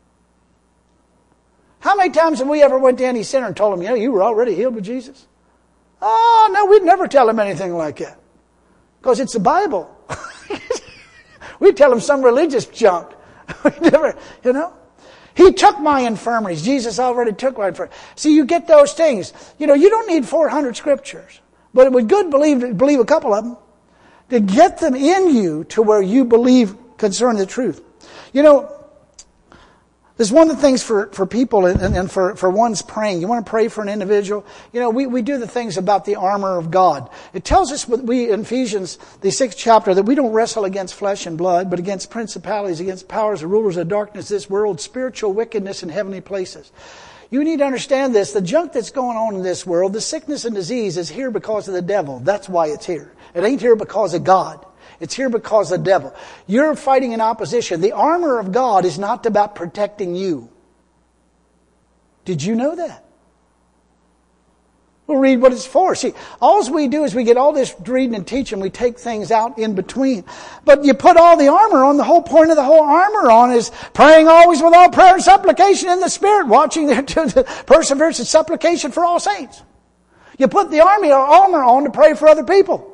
How many times have we ever went to any sinner and told him, you were already healed with Jesus? Oh, no, we'd never tell him anything like that. Because it's the Bible. We'd tell him some religious junk. We never, He took my infirmities. Jesus already took my infirmities. See, you get those things. You don't need 400 scriptures. But it would good believe a couple of them. To get them in you to where you believe concerning the truth. This is one of the things for people and for one's praying. You want to pray for an individual? We do the things about the armor of God. It tells us in Ephesians, the 6th chapter, that we don't wrestle against flesh and blood, but against principalities, against powers and rulers of darkness, this world, spiritual wickedness in heavenly places. You need to understand this. The junk that's going on in this world, the sickness and disease, is here because of the devil. That's why it's here. It ain't here because of God. It's here because of the devil. You're fighting in opposition. The armor of God is not about protecting you. Did you know that? We'll read what it's for. See, all we do is we get all this reading and teaching. We take things out in between. But you put all the armor on. The whole point of the whole armor on is praying always with all prayer and supplication in the Spirit, watching the perseverance and supplication for all saints. You put the armor on to pray for other people.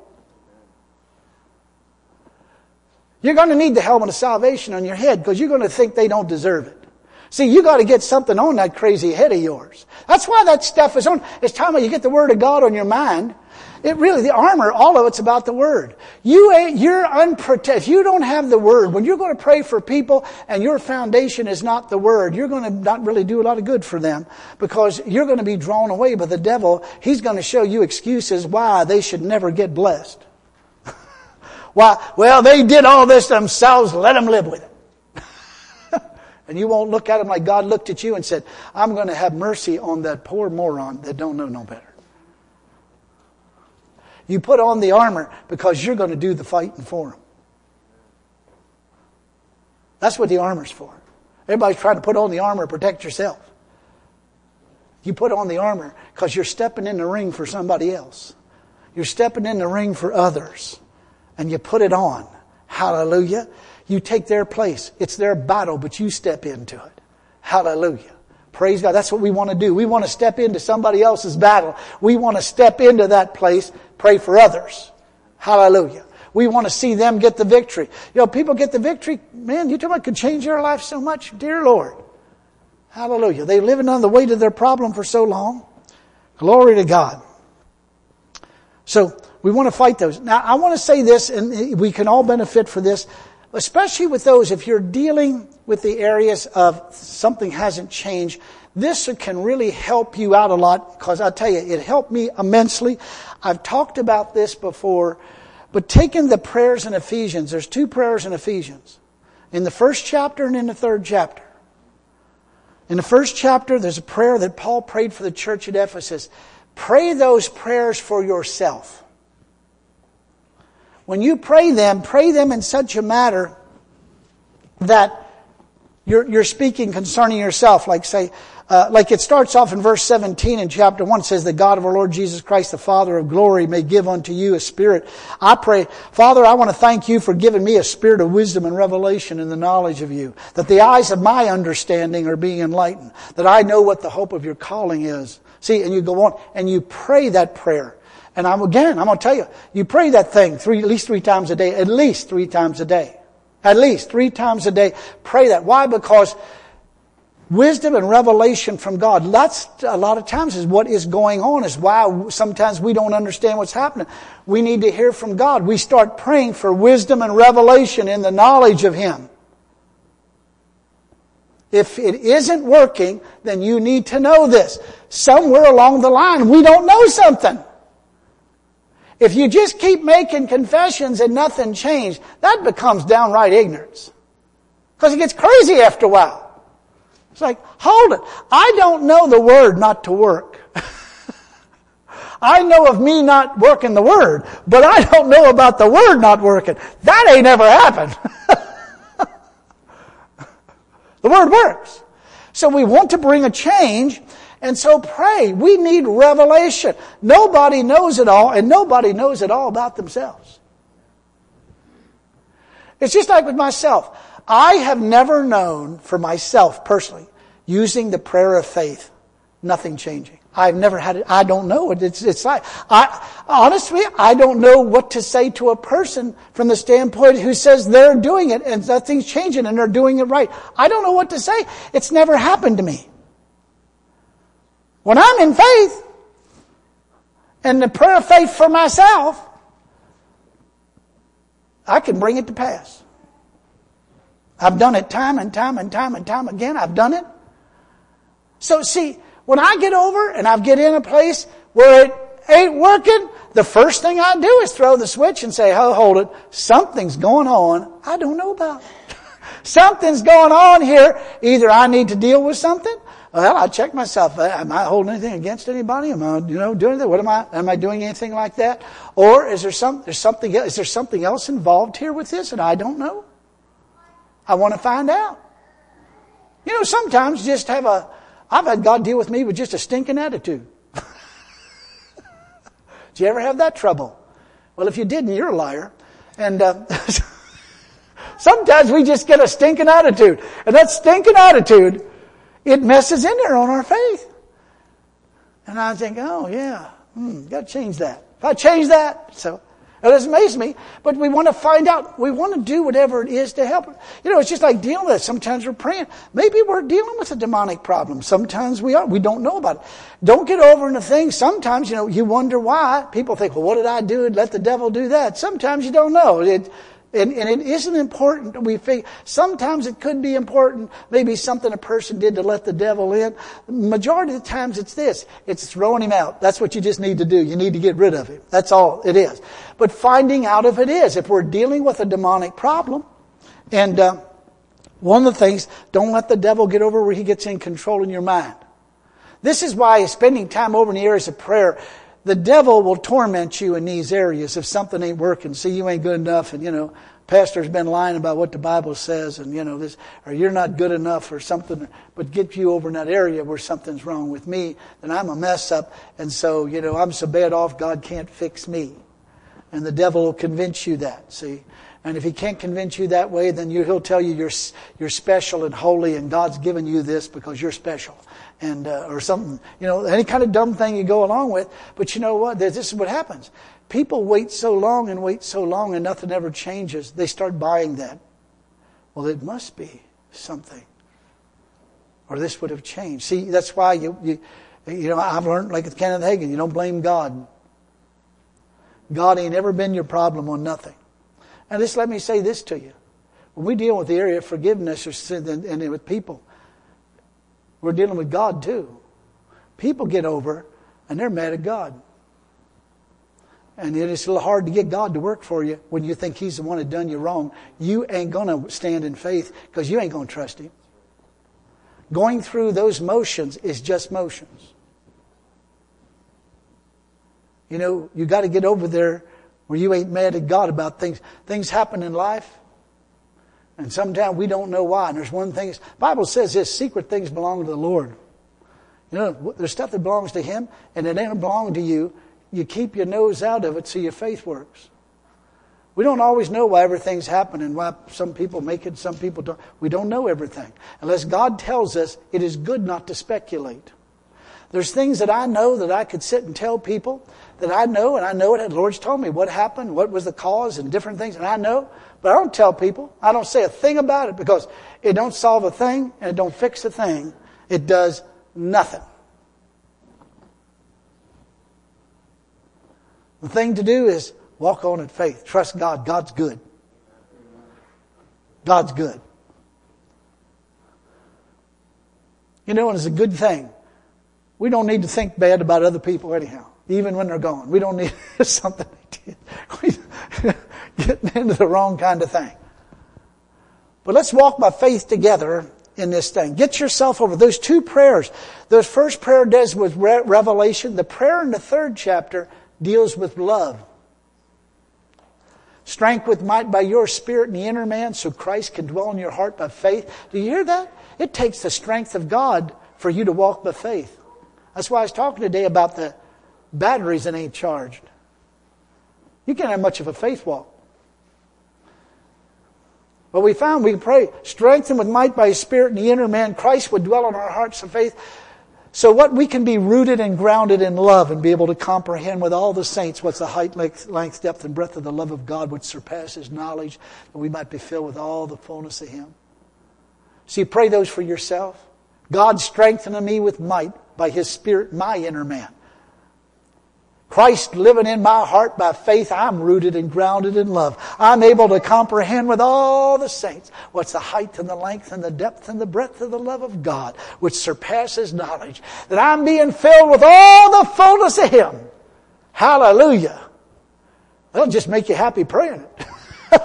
You're going to need the helmet of salvation on your head because you're going to think they don't deserve it. See, you got to get something on that crazy head of yours. That's why that stuff is on. It's time when you get the Word of God on your mind. The armor, all of it's about the Word. You're unprotected. If you don't have the Word, when you're going to pray for people and your foundation is not the Word, you're going to not really do a lot of good for them because you're going to be drawn away by the devil. He's going to show you excuses why they should never get blessed. Why? Well, they did all this themselves. Let them live with it. And you won't look at them like God looked at you and said, I'm going to have mercy on that poor moron that don't know no better. You put on the armor because you're going to do the fighting for them. That's what the armor's for. Everybody's trying to put on the armor to protect yourself. You put on the armor because you're stepping in the ring for somebody else. You're stepping in the ring for others. And you put it on. Hallelujah. You take their place. It's their battle, but you step into it. Hallelujah. Praise God. That's what we want to do. We want to step into somebody else's battle. We want to step into that place, pray for others. Hallelujah. We want to see them get the victory. People get the victory. Man, you talk about could change your life so much. Dear Lord. Hallelujah. They're living on the weight of their problem for so long. Glory to God. So, we want to fight those. Now, I want to say this, and we can all benefit for this, especially with those, if you're dealing with the areas of something hasn't changed, this can really help you out a lot, because I'll tell you, it helped me immensely. I've talked about this before, but taking the prayers in Ephesians, there's 2 prayers in Ephesians, in the 1st chapter and in the 3rd chapter. In the 1st chapter, there's a prayer that Paul prayed for the church at Ephesus. Pray those prayers for yourself. When you pray them in such a manner that you're speaking concerning yourself. Like it starts off in verse 17 in chapter 1. It says, the God of our Lord Jesus Christ, the Father of glory, may give unto you a spirit. I pray, Father, I want to thank you for giving me a spirit of wisdom and revelation in the knowledge of you. That the eyes of my understanding are being enlightened. That I know what the hope of your calling is. See, and you go on and you pray that prayer. And I'm going to tell you, you pray that thing at least 3 times a day. At least 3 times a day. At least 3 times a day. Pray that. Why? Because Wisdom and revelation from God. That's a lot of times is what is going on, is why sometimes we don't understand what's happening. We need to hear from God. We start praying for wisdom and revelation in the knowledge of Him. If it isn't working, then you need to know this. Somewhere along the line, we don't know something. If you just keep making confessions and nothing changed, that becomes downright ignorance. Because it gets crazy after a while. It's like, hold it. I don't know the Word not to work. I know of me not working the Word, but I don't know about the Word not working. That ain't ever happened. The Word works. So we want to bring a change, and so pray. We need revelation. Nobody knows it all, and nobody knows it all about themselves. It's just like with myself. I have never known for myself personally, using the prayer of faith, nothing changing. I've never had it. I don't know. It's like, honestly, I don't know what to say to a person from the standpoint who says they're doing it and nothing's changing and they're doing it right. I don't know what to say. It's never happened to me. When I'm in faith and the prayer of faith for myself, I can bring it to pass. I've done it time and time and time and time again. I've done it. So see, when I get over and I get in a place where it ain't working, the first thing I do is throw the switch and say, oh, hold it. Something's going on I don't know about. Something's going on here. Either I need to deal with something. Well, I check myself. Am I holding anything against anybody? Am I, doing that? Am I doing anything like that? Or is there something else involved here with this and I don't know? I want to find out. Sometimes I've had God deal with me with just a stinking attitude. Did you ever have that trouble? Well, if you didn't, you're a liar. And sometimes we just get a stinking attitude. And that stinking attitude, it messes in there on our faith. And I think, oh yeah, got to change that. If I change that, so it doesn't amaze me, but we want to find out. We want to do whatever it is to help. It's just like dealing with it. Sometimes we're praying. Maybe we're dealing with a demonic problem. Sometimes we are. We don't know about it. Don't get over into things. Sometimes, you wonder why. People think, well, what did I do? Let the devil do that. Sometimes you don't know. And it isn't important. We think sometimes it could be important. Maybe something a person did to let the devil in. Majority of the times it's this. It's throwing him out. That's what you just need to do. You need to get rid of him. That's all it is. But finding out if it is. If we're dealing with a demonic problem. And one of the things, don't let the devil get over where he gets in control in your mind. This is why spending time over in the areas of prayer, the devil will torment you in these areas if something ain't working. See, you ain't good enough, and pastor's been lying about what the Bible says, and this, or you're not good enough or something, but get you over in that area where something's wrong with me, then I'm a mess up, and so, I'm so bad off, God can't fix me. And the devil will convince you that, see. And if he can't convince you that way, then he'll tell you you're special and holy, and God's given you this because you're special. And or something, any kind of dumb thing you go along with. But you know what? This is what happens. People wait so long and nothing ever changes. They start buying that. Well, it must be something, or this would have changed. See, that's why I've learned, like with Kenneth Hagin, you don't blame God. God ain't ever been your problem on nothing. And just let me say this to you: when we deal with the area of forgiveness or sin and with people, we're dealing with God too. People get over and they're mad at God. And it's a little hard to get God to work for you when you think He's the one that done you wrong. You ain't going to stand in faith because you ain't going to trust Him. Going through those motions is just motions. You got to get over there where you ain't mad at God about things. Things happen in life. And sometimes we don't know why. And there's one thing, the Bible says this: secret things belong to the Lord. There's stuff that belongs to Him and it ain't belong to you. You keep your nose out of it so your faith works. We don't always know why everything's happening, why some people make it, some people don't. We don't know everything. Unless God tells us, it is good not to speculate. There's things that I know that I could sit and tell people that I know, and I know it. The Lord's told me what happened, what was the cause, and different things, and I know. But I don't tell people. I don't say a thing about it because it don't solve a thing and it don't fix a thing It does nothing. The thing to do is walk on in faith. Trust God. God's good. God's good. You know, and it's a good thing. We don't need to think bad about other people anyhow, even when they're gone. We don't need something they did. Getting into the wrong kind of thing. But let's walk by faith together in this thing. Get yourself over those two prayers. The first prayer deals with revelation. The prayer in the 3rd chapter deals with love. Strength with might by your Spirit in the inner man so Christ can dwell in your heart by faith. Do you hear that? It takes the strength of God for you to walk by faith. That's why I was talking today about the batteries that ain't charged. You can't have much of a faith walk. But we found we can pray, strengthened with might by His Spirit in the inner man, Christ would dwell in our hearts of faith. So what we can be rooted and grounded in love and be able to comprehend with all the saints what's the height, length, depth, and breadth of the love of God which surpasses knowledge, that we might be filled with all the fullness of Him. So you pray those for yourself. God strengthening me with might by His Spirit, my inner man. Christ living in my heart by faith, I'm rooted and grounded in love. I'm able to comprehend with all the saints what's the height and the length and the depth and the breadth of the love of God, which surpasses knowledge. That I'm being filled with all the fullness of Him. Hallelujah. That'll just make you happy praying it.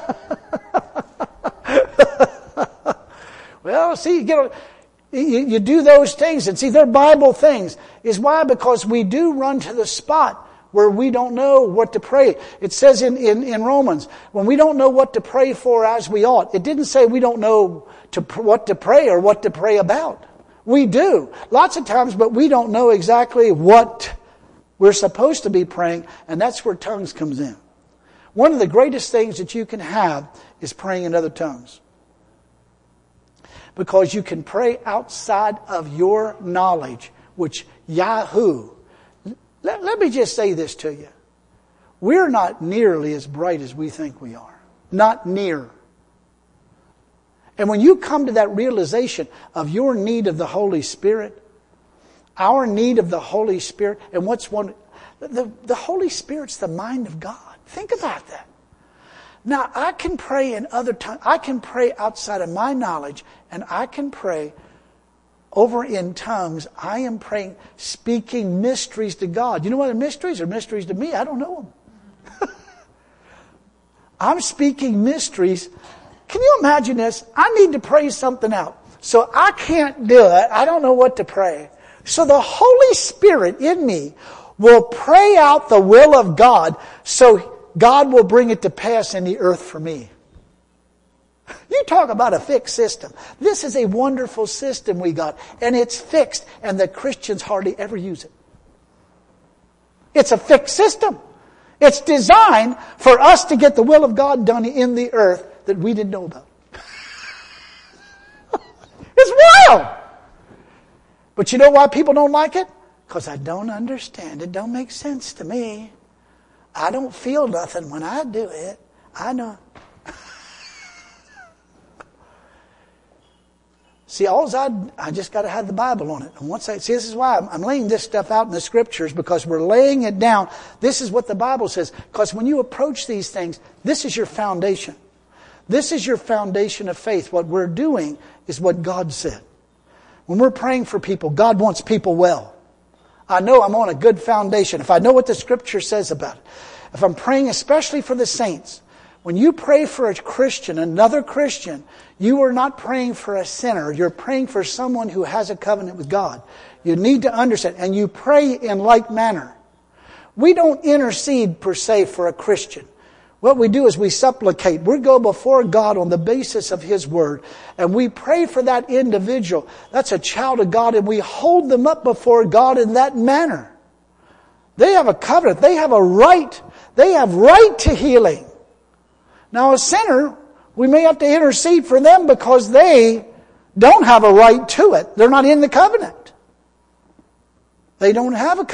Well, see, you do those things, and see, they're Bible things. Is why? Because we do run to the spot where we don't know what to pray. It says in Romans, when we don't know what to pray for as we ought, it didn't say we don't know what to pray or what to pray about. We do. Lots of times, but we don't know exactly what we're supposed to be praying, and that's where tongues comes in. One of the greatest things that you can have is praying in other tongues. Because you can pray outside of your knowledge, which Yahoo. Let me just say this to you. We're not nearly as bright as we think we are. Not near. And when you come to that realization of your need of the Holy Spirit, our need of the Holy Spirit, and what's one... The Holy Spirit's the mind of God. Think about that. Now, I can pray in other tongues. I can pray outside of my knowledge, and I can pray over in tongues. I am praying, speaking mysteries to God. You know what are mysteries? Are mysteries to me? I don't know them. I'm speaking mysteries. Can you imagine this? I need to pray something out. So I can't do it. I don't know what to pray. So the Holy Spirit in me will pray out the will of God, so God will bring it to pass in the earth for me. You talk about a fixed system. This is a wonderful system we got, and it's fixed, and the Christians hardly ever use it. It's a fixed system. It's designed for us to get the will of God done in the earth that we didn't know about. It's wild. But you know why people don't like it? Because I don't understand. It don't make sense to me. I don't feel nothing when I do it. I know. See, I just got to have the Bible on it. And once this is why I'm laying this stuff out in the Scriptures, because we're laying it down. This is what the Bible says. Because when you approach these things, this is your foundation. This is your foundation of faith. What we're doing is what God said. When we're praying for people, God wants people well. I know I'm on a good foundation. If I know what the Scripture says about it. If I'm praying especially for the saints, when you pray for a Christian, another Christian, you are not praying for a sinner. You're praying for someone who has a covenant with God. You need to understand. And you pray in like manner. We don't intercede per se for a Christian. What we do is we supplicate. We go before God on the basis of His Word. And we pray for that individual. That's a child of God. And we hold them up before God in that manner. They have a covenant. They have a right. They have right to healing. Now a sinner, we may have to intercede for them because they don't have a right to it. They're not in the covenant. They don't have a covenant.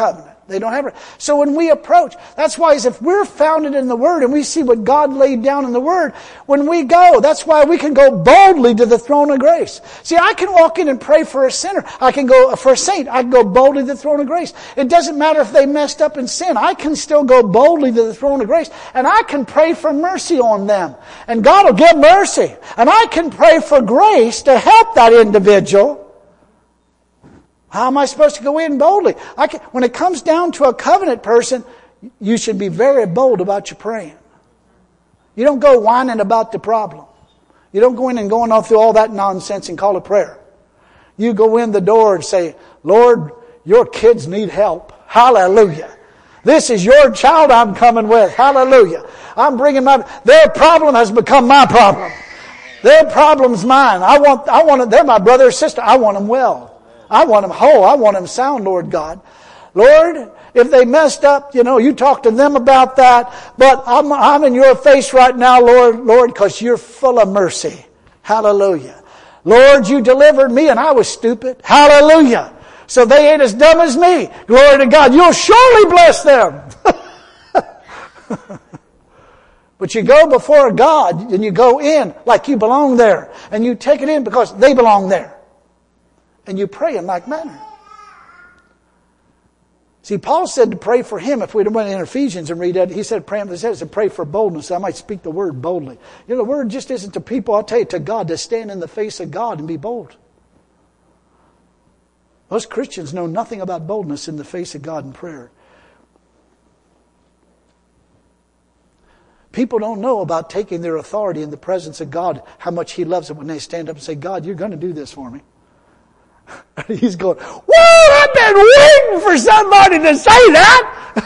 They don't have it. So when we approach, that's why if we're founded in the Word and we see what God laid down in the Word, when we go, that's why we can go boldly to the throne of grace. See, I can walk in and pray for a sinner. I can go for a saint. I can go boldly to the throne of grace. It doesn't matter if they messed up in sin. I can still go boldly to the throne of grace and I can pray for mercy on them. And God will give mercy. And I can pray for grace to help that individual. How am I supposed to go in boldly? When it comes down to a covenant person, you should be very bold about your praying. You don't go whining about the problem. You don't go in and going through all that nonsense and call it prayer. You go in the door and say, Lord, your kids need help. Hallelujah. This is your child I'm coming with. Hallelujah. I'm bringing their problem has become my problem. Their problem's mine. They're my brother or sister. I want them well. I want them whole. I want them sound, Lord God. Lord, if they messed up, you talk to them about that. But I'm in your face right now, Lord, because you're full of mercy. Hallelujah. Lord, you delivered me and I was stupid. Hallelujah. So they ain't as dumb as me. Glory to God. You'll surely bless them. But you go before God and you go in like you belong there. And you take it in because they belong there. And you pray in like manner. See, Paul said to pray for him. If we went in Ephesians and read that, he said, pray for boldness. I might speak the word boldly. The word just isn't to people, I'll tell you, to God, to stand in the face of God and be bold. Most Christians know nothing about boldness in the face of God in prayer. People don't know about taking their authority in the presence of God, how much He loves it when they stand up and say, God, you're going to do this for me. He's going, whoa, I've been waiting for somebody to say that.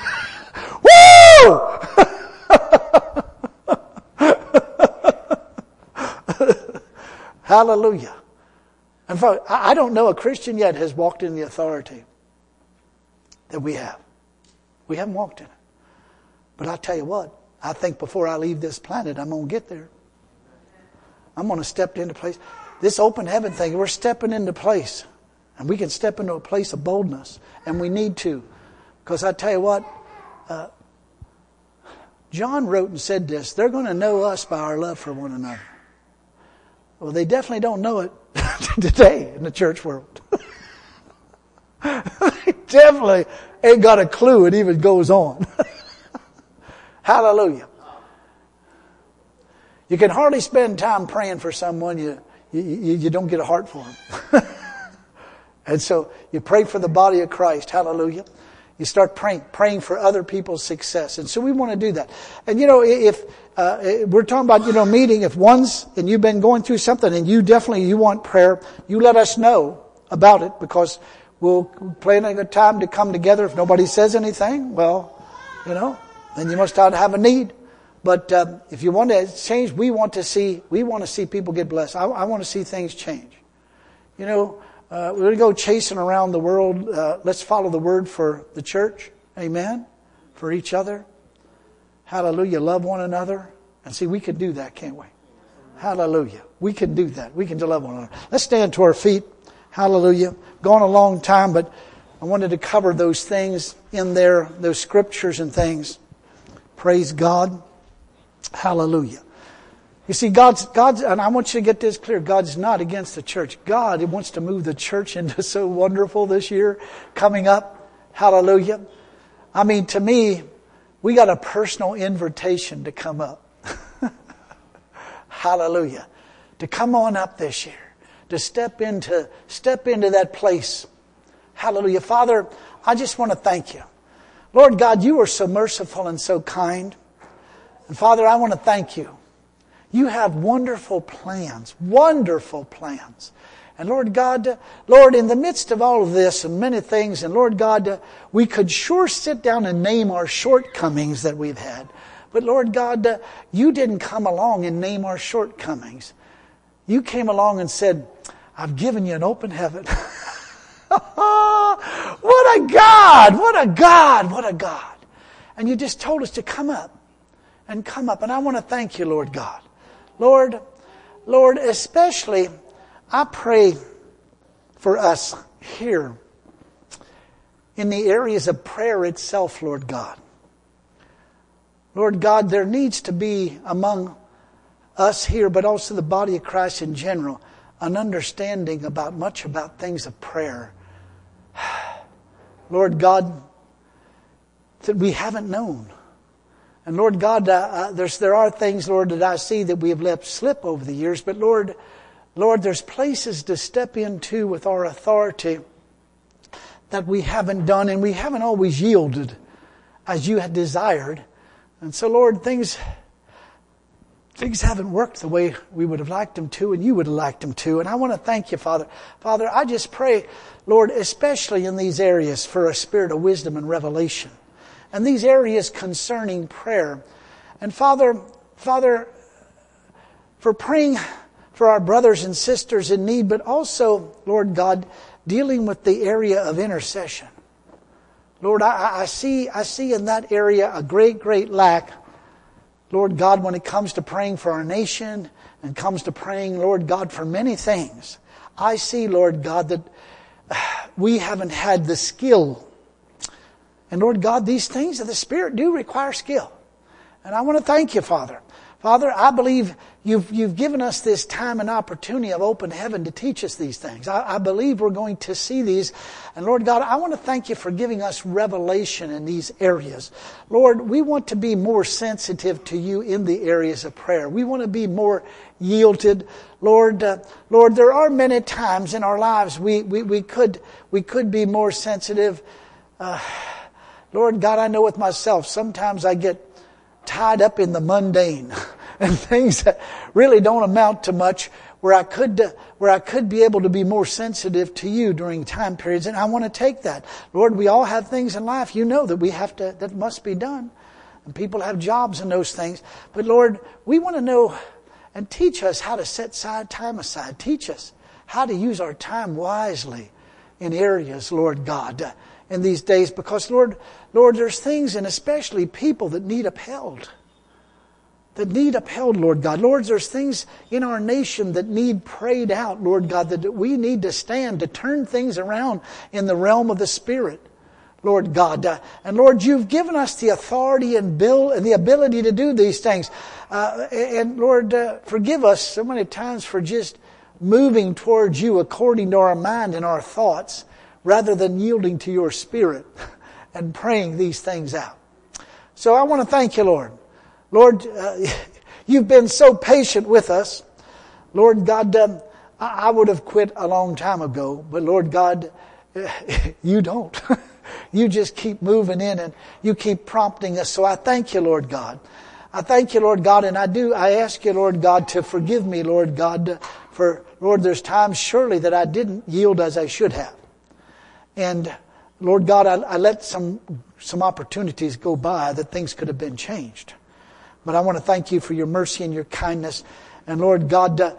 Woo! Hallelujah. And I don't know a Christian yet has walked in the authority that we have. We haven't walked in it. But I tell you what, I think before I leave this planet, I'm going to get there. I'm going to step into place. This open heaven thing, we're stepping into place. And we can step into a place of boldness. And we need to. Because I tell you what, John wrote and said this, they're going to know us by our love for one another. Well, they definitely don't know it today in the church world. They definitely ain't got a clue it even goes on. Hallelujah. You can hardly spend time praying for someone you don't get a heart for them. And so you pray for the body of Christ. Hallelujah. You start praying for other people's success. And so we want to do that. And if we're talking about, meeting, if one's, and you've been going through something and you want prayer, you let us know about it because we'll plan a good time to come together. If nobody says anything, well, then you must have a need. But if you want to change, we want to see people get blessed. I want to see things change. We're going to go chasing around the world. Let's follow the word for the church. Amen. For each other. Hallelujah. Love one another. And see, we can do that, can't we? Hallelujah. We can do that. We can love one another. Let's stand to our feet. Hallelujah. Gone a long time, but I wanted to cover those things in there, those scriptures and things. Praise God. Hallelujah. You see, God's, and I want you to get this clear, God's not against the church. God wants to move the church into so wonderful this year coming up. Hallelujah. I mean, to me, we got a personal invitation to come up. Hallelujah. To come on up this year. To step into that place. Hallelujah. Father, I just want to thank you. Lord God, you are so merciful and so kind. And Father, I want to thank you. You have wonderful plans. And Lord God, Lord, in the midst of all of this and many things, and Lord God, we could sure sit down and name our shortcomings that we've had. But Lord God, you didn't come along and name our shortcomings. You came along and said, I've given you an open heaven. What a God! What a God! What a God! And you just told us to come up. And come up. And I want to thank you, Lord God. Lord, especially, I pray for us here in the areas of prayer itself, Lord God. Lord God, there needs to be among us here, but also the body of Christ in general, an understanding much about things of prayer. Lord God, that we haven't known. And Lord God, there are things, Lord, that I see that we have let slip over the years. But Lord, there's places to step into with our authority that we haven't done, and we haven't always yielded as you had desired. And so, Lord, things haven't worked the way we would have liked them to, and you would have liked them to. And I want to thank you, Father. Father, I just pray, Lord, especially in these areas for a spirit of wisdom and revelation. And these areas concerning prayer. And Father, for praying for our brothers and sisters in need, but also, Lord God, dealing with the area of intercession. Lord, I see in that area a great, great lack, Lord God, when it comes to praying for our nation and comes to praying, Lord God, for many things. I see, Lord God, that we haven't had the skill. And Lord God, these things of the Spirit do require skill. And I want to thank you, Father. Father, I believe you've given us this time and opportunity of open heaven to teach us these things. I believe we're going to see these. And Lord God, I want to thank you for giving us revelation in these areas. Lord, we want to be more sensitive to you in the areas of prayer. We want to be more yielded. Lord, there are many times in our lives we could be more sensitive. Lord God, I know with myself, sometimes I get tied up in the mundane and things that really don't amount to much, where I could be able to be more sensitive to you during time periods. And I want to take that. Lord, we all have things in life, you know, that must be done. And people have jobs and those things. But Lord, we want to know and teach us how to set time aside. Teach us how to use our time wisely in areas, Lord God, in these days. Because Lord, there's things, and especially people, that need upheld. Lord God. Lord, there's things in our nation that need prayed out, Lord God, that we need to stand to turn things around in the realm of the Spirit, Lord God. And Lord, you've given us the authority and the ability to do these things. And Lord, forgive us so many times for just moving towards you according to our mind and our thoughts, rather than yielding to your Spirit and praying these things out. So I want to thank you, Lord. Lord, you've been so patient with us. Lord God, I would have quit a long time ago, but Lord God, you don't. You just keep moving in and you keep prompting us. So I thank you, Lord God. I thank you, Lord God, and I ask you, Lord God, to forgive me, Lord God, for, Lord, there's times surely that I didn't yield as I should have. And Lord God, I let some opportunities go by that things could have been changed. But I want to thank you for your mercy and your kindness. And Lord God,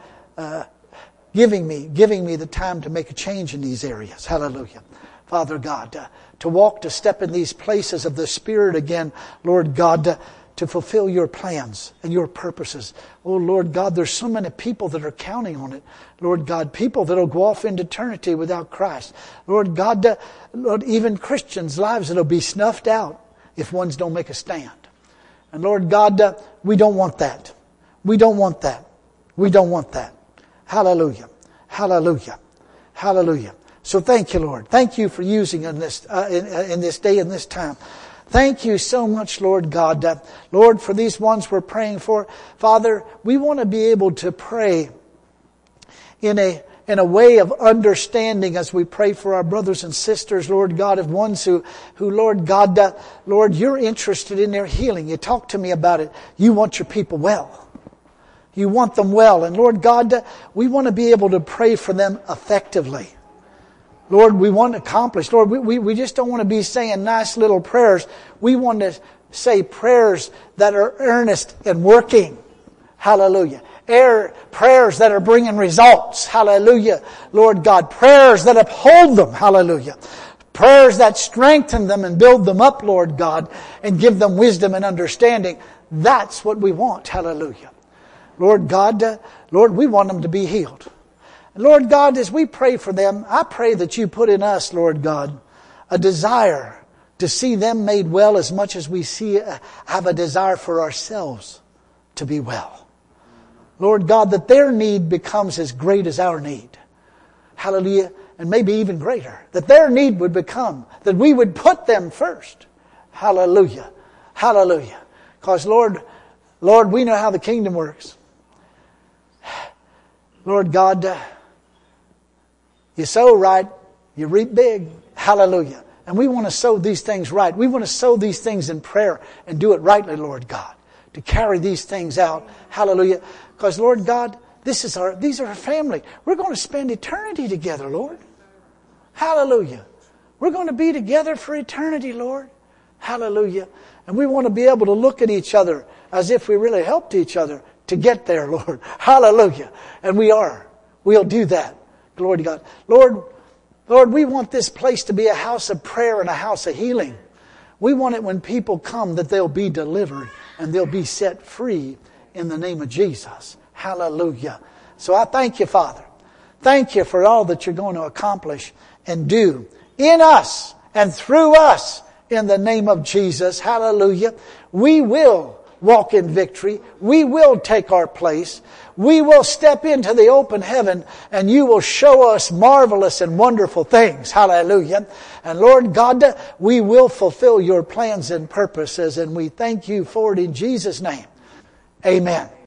giving me the time to make a change in these areas. Hallelujah. Father God, to step in these places of the Spirit again, Lord God, to fulfill your plans and your purposes. Oh Lord God, there's so many people that are counting on it. Lord God, people that will go off into eternity without Christ. Lord God, Lord, even Christians' lives that will be snuffed out if ones don't make a stand. And Lord God, we don't want that. We don't want that. We don't want that. Hallelujah. Hallelujah. Hallelujah. So thank you, Lord. Thank you for using in this day and this time. Thank you so much, Lord God. Lord, for these ones we're praying for. Father, we want to be able to pray in a way of understanding as we pray for our brothers and sisters, Lord God, of ones who Lord God, Lord, you're interested in their healing. You talked to me about it. You want your people well. You want them well. And Lord God, we want to be able to pray for them effectively. Lord, we want to accomplish. Lord, we just don't want to be saying nice little prayers. We want to say prayers that are earnest and working. Hallelujah. Prayers that are bringing results. Hallelujah. Lord God, prayers that uphold them. Hallelujah. Prayers that strengthen them and build them up, Lord God, and give them wisdom and understanding. That's what we want. Hallelujah. Lord God, Lord, we want them to be healed. Lord God, as we pray for them, I pray that you put in us, Lord God, a desire to see them made well as much as we have a desire for ourselves to be well. Lord God, that their need becomes as great as our need. Hallelujah. And maybe even greater. That their need would become, that we would put them first. Hallelujah. Hallelujah. Because Lord, we know how the kingdom works. Lord God, you sow right, you reap big. Hallelujah. And we want to sow these things right. We want to sow these things in prayer and do it rightly, Lord God. To carry these things out. Hallelujah. Because Lord God, these are our family. We're going to spend eternity together, Lord. Hallelujah. We're going to be together for eternity, Lord. Hallelujah. And we want to be able to look at each other as if we really helped each other to get there, Lord. Hallelujah. And we are. We'll do that. Glory to God. Lord, we want this place to be a house of prayer and a house of healing. We want it when people come that they'll be delivered and they'll be set free in the name of Jesus. Hallelujah. So I thank you, Father. Thank you for all that you're going to accomplish and do in us and through us in the name of Jesus. Hallelujah. We will walk in victory. We will take our place. We will step into the open heaven and you will show us marvelous and wonderful things. Hallelujah. And Lord God, we will fulfill your plans and purposes and we thank you for it in Jesus' name. Amen.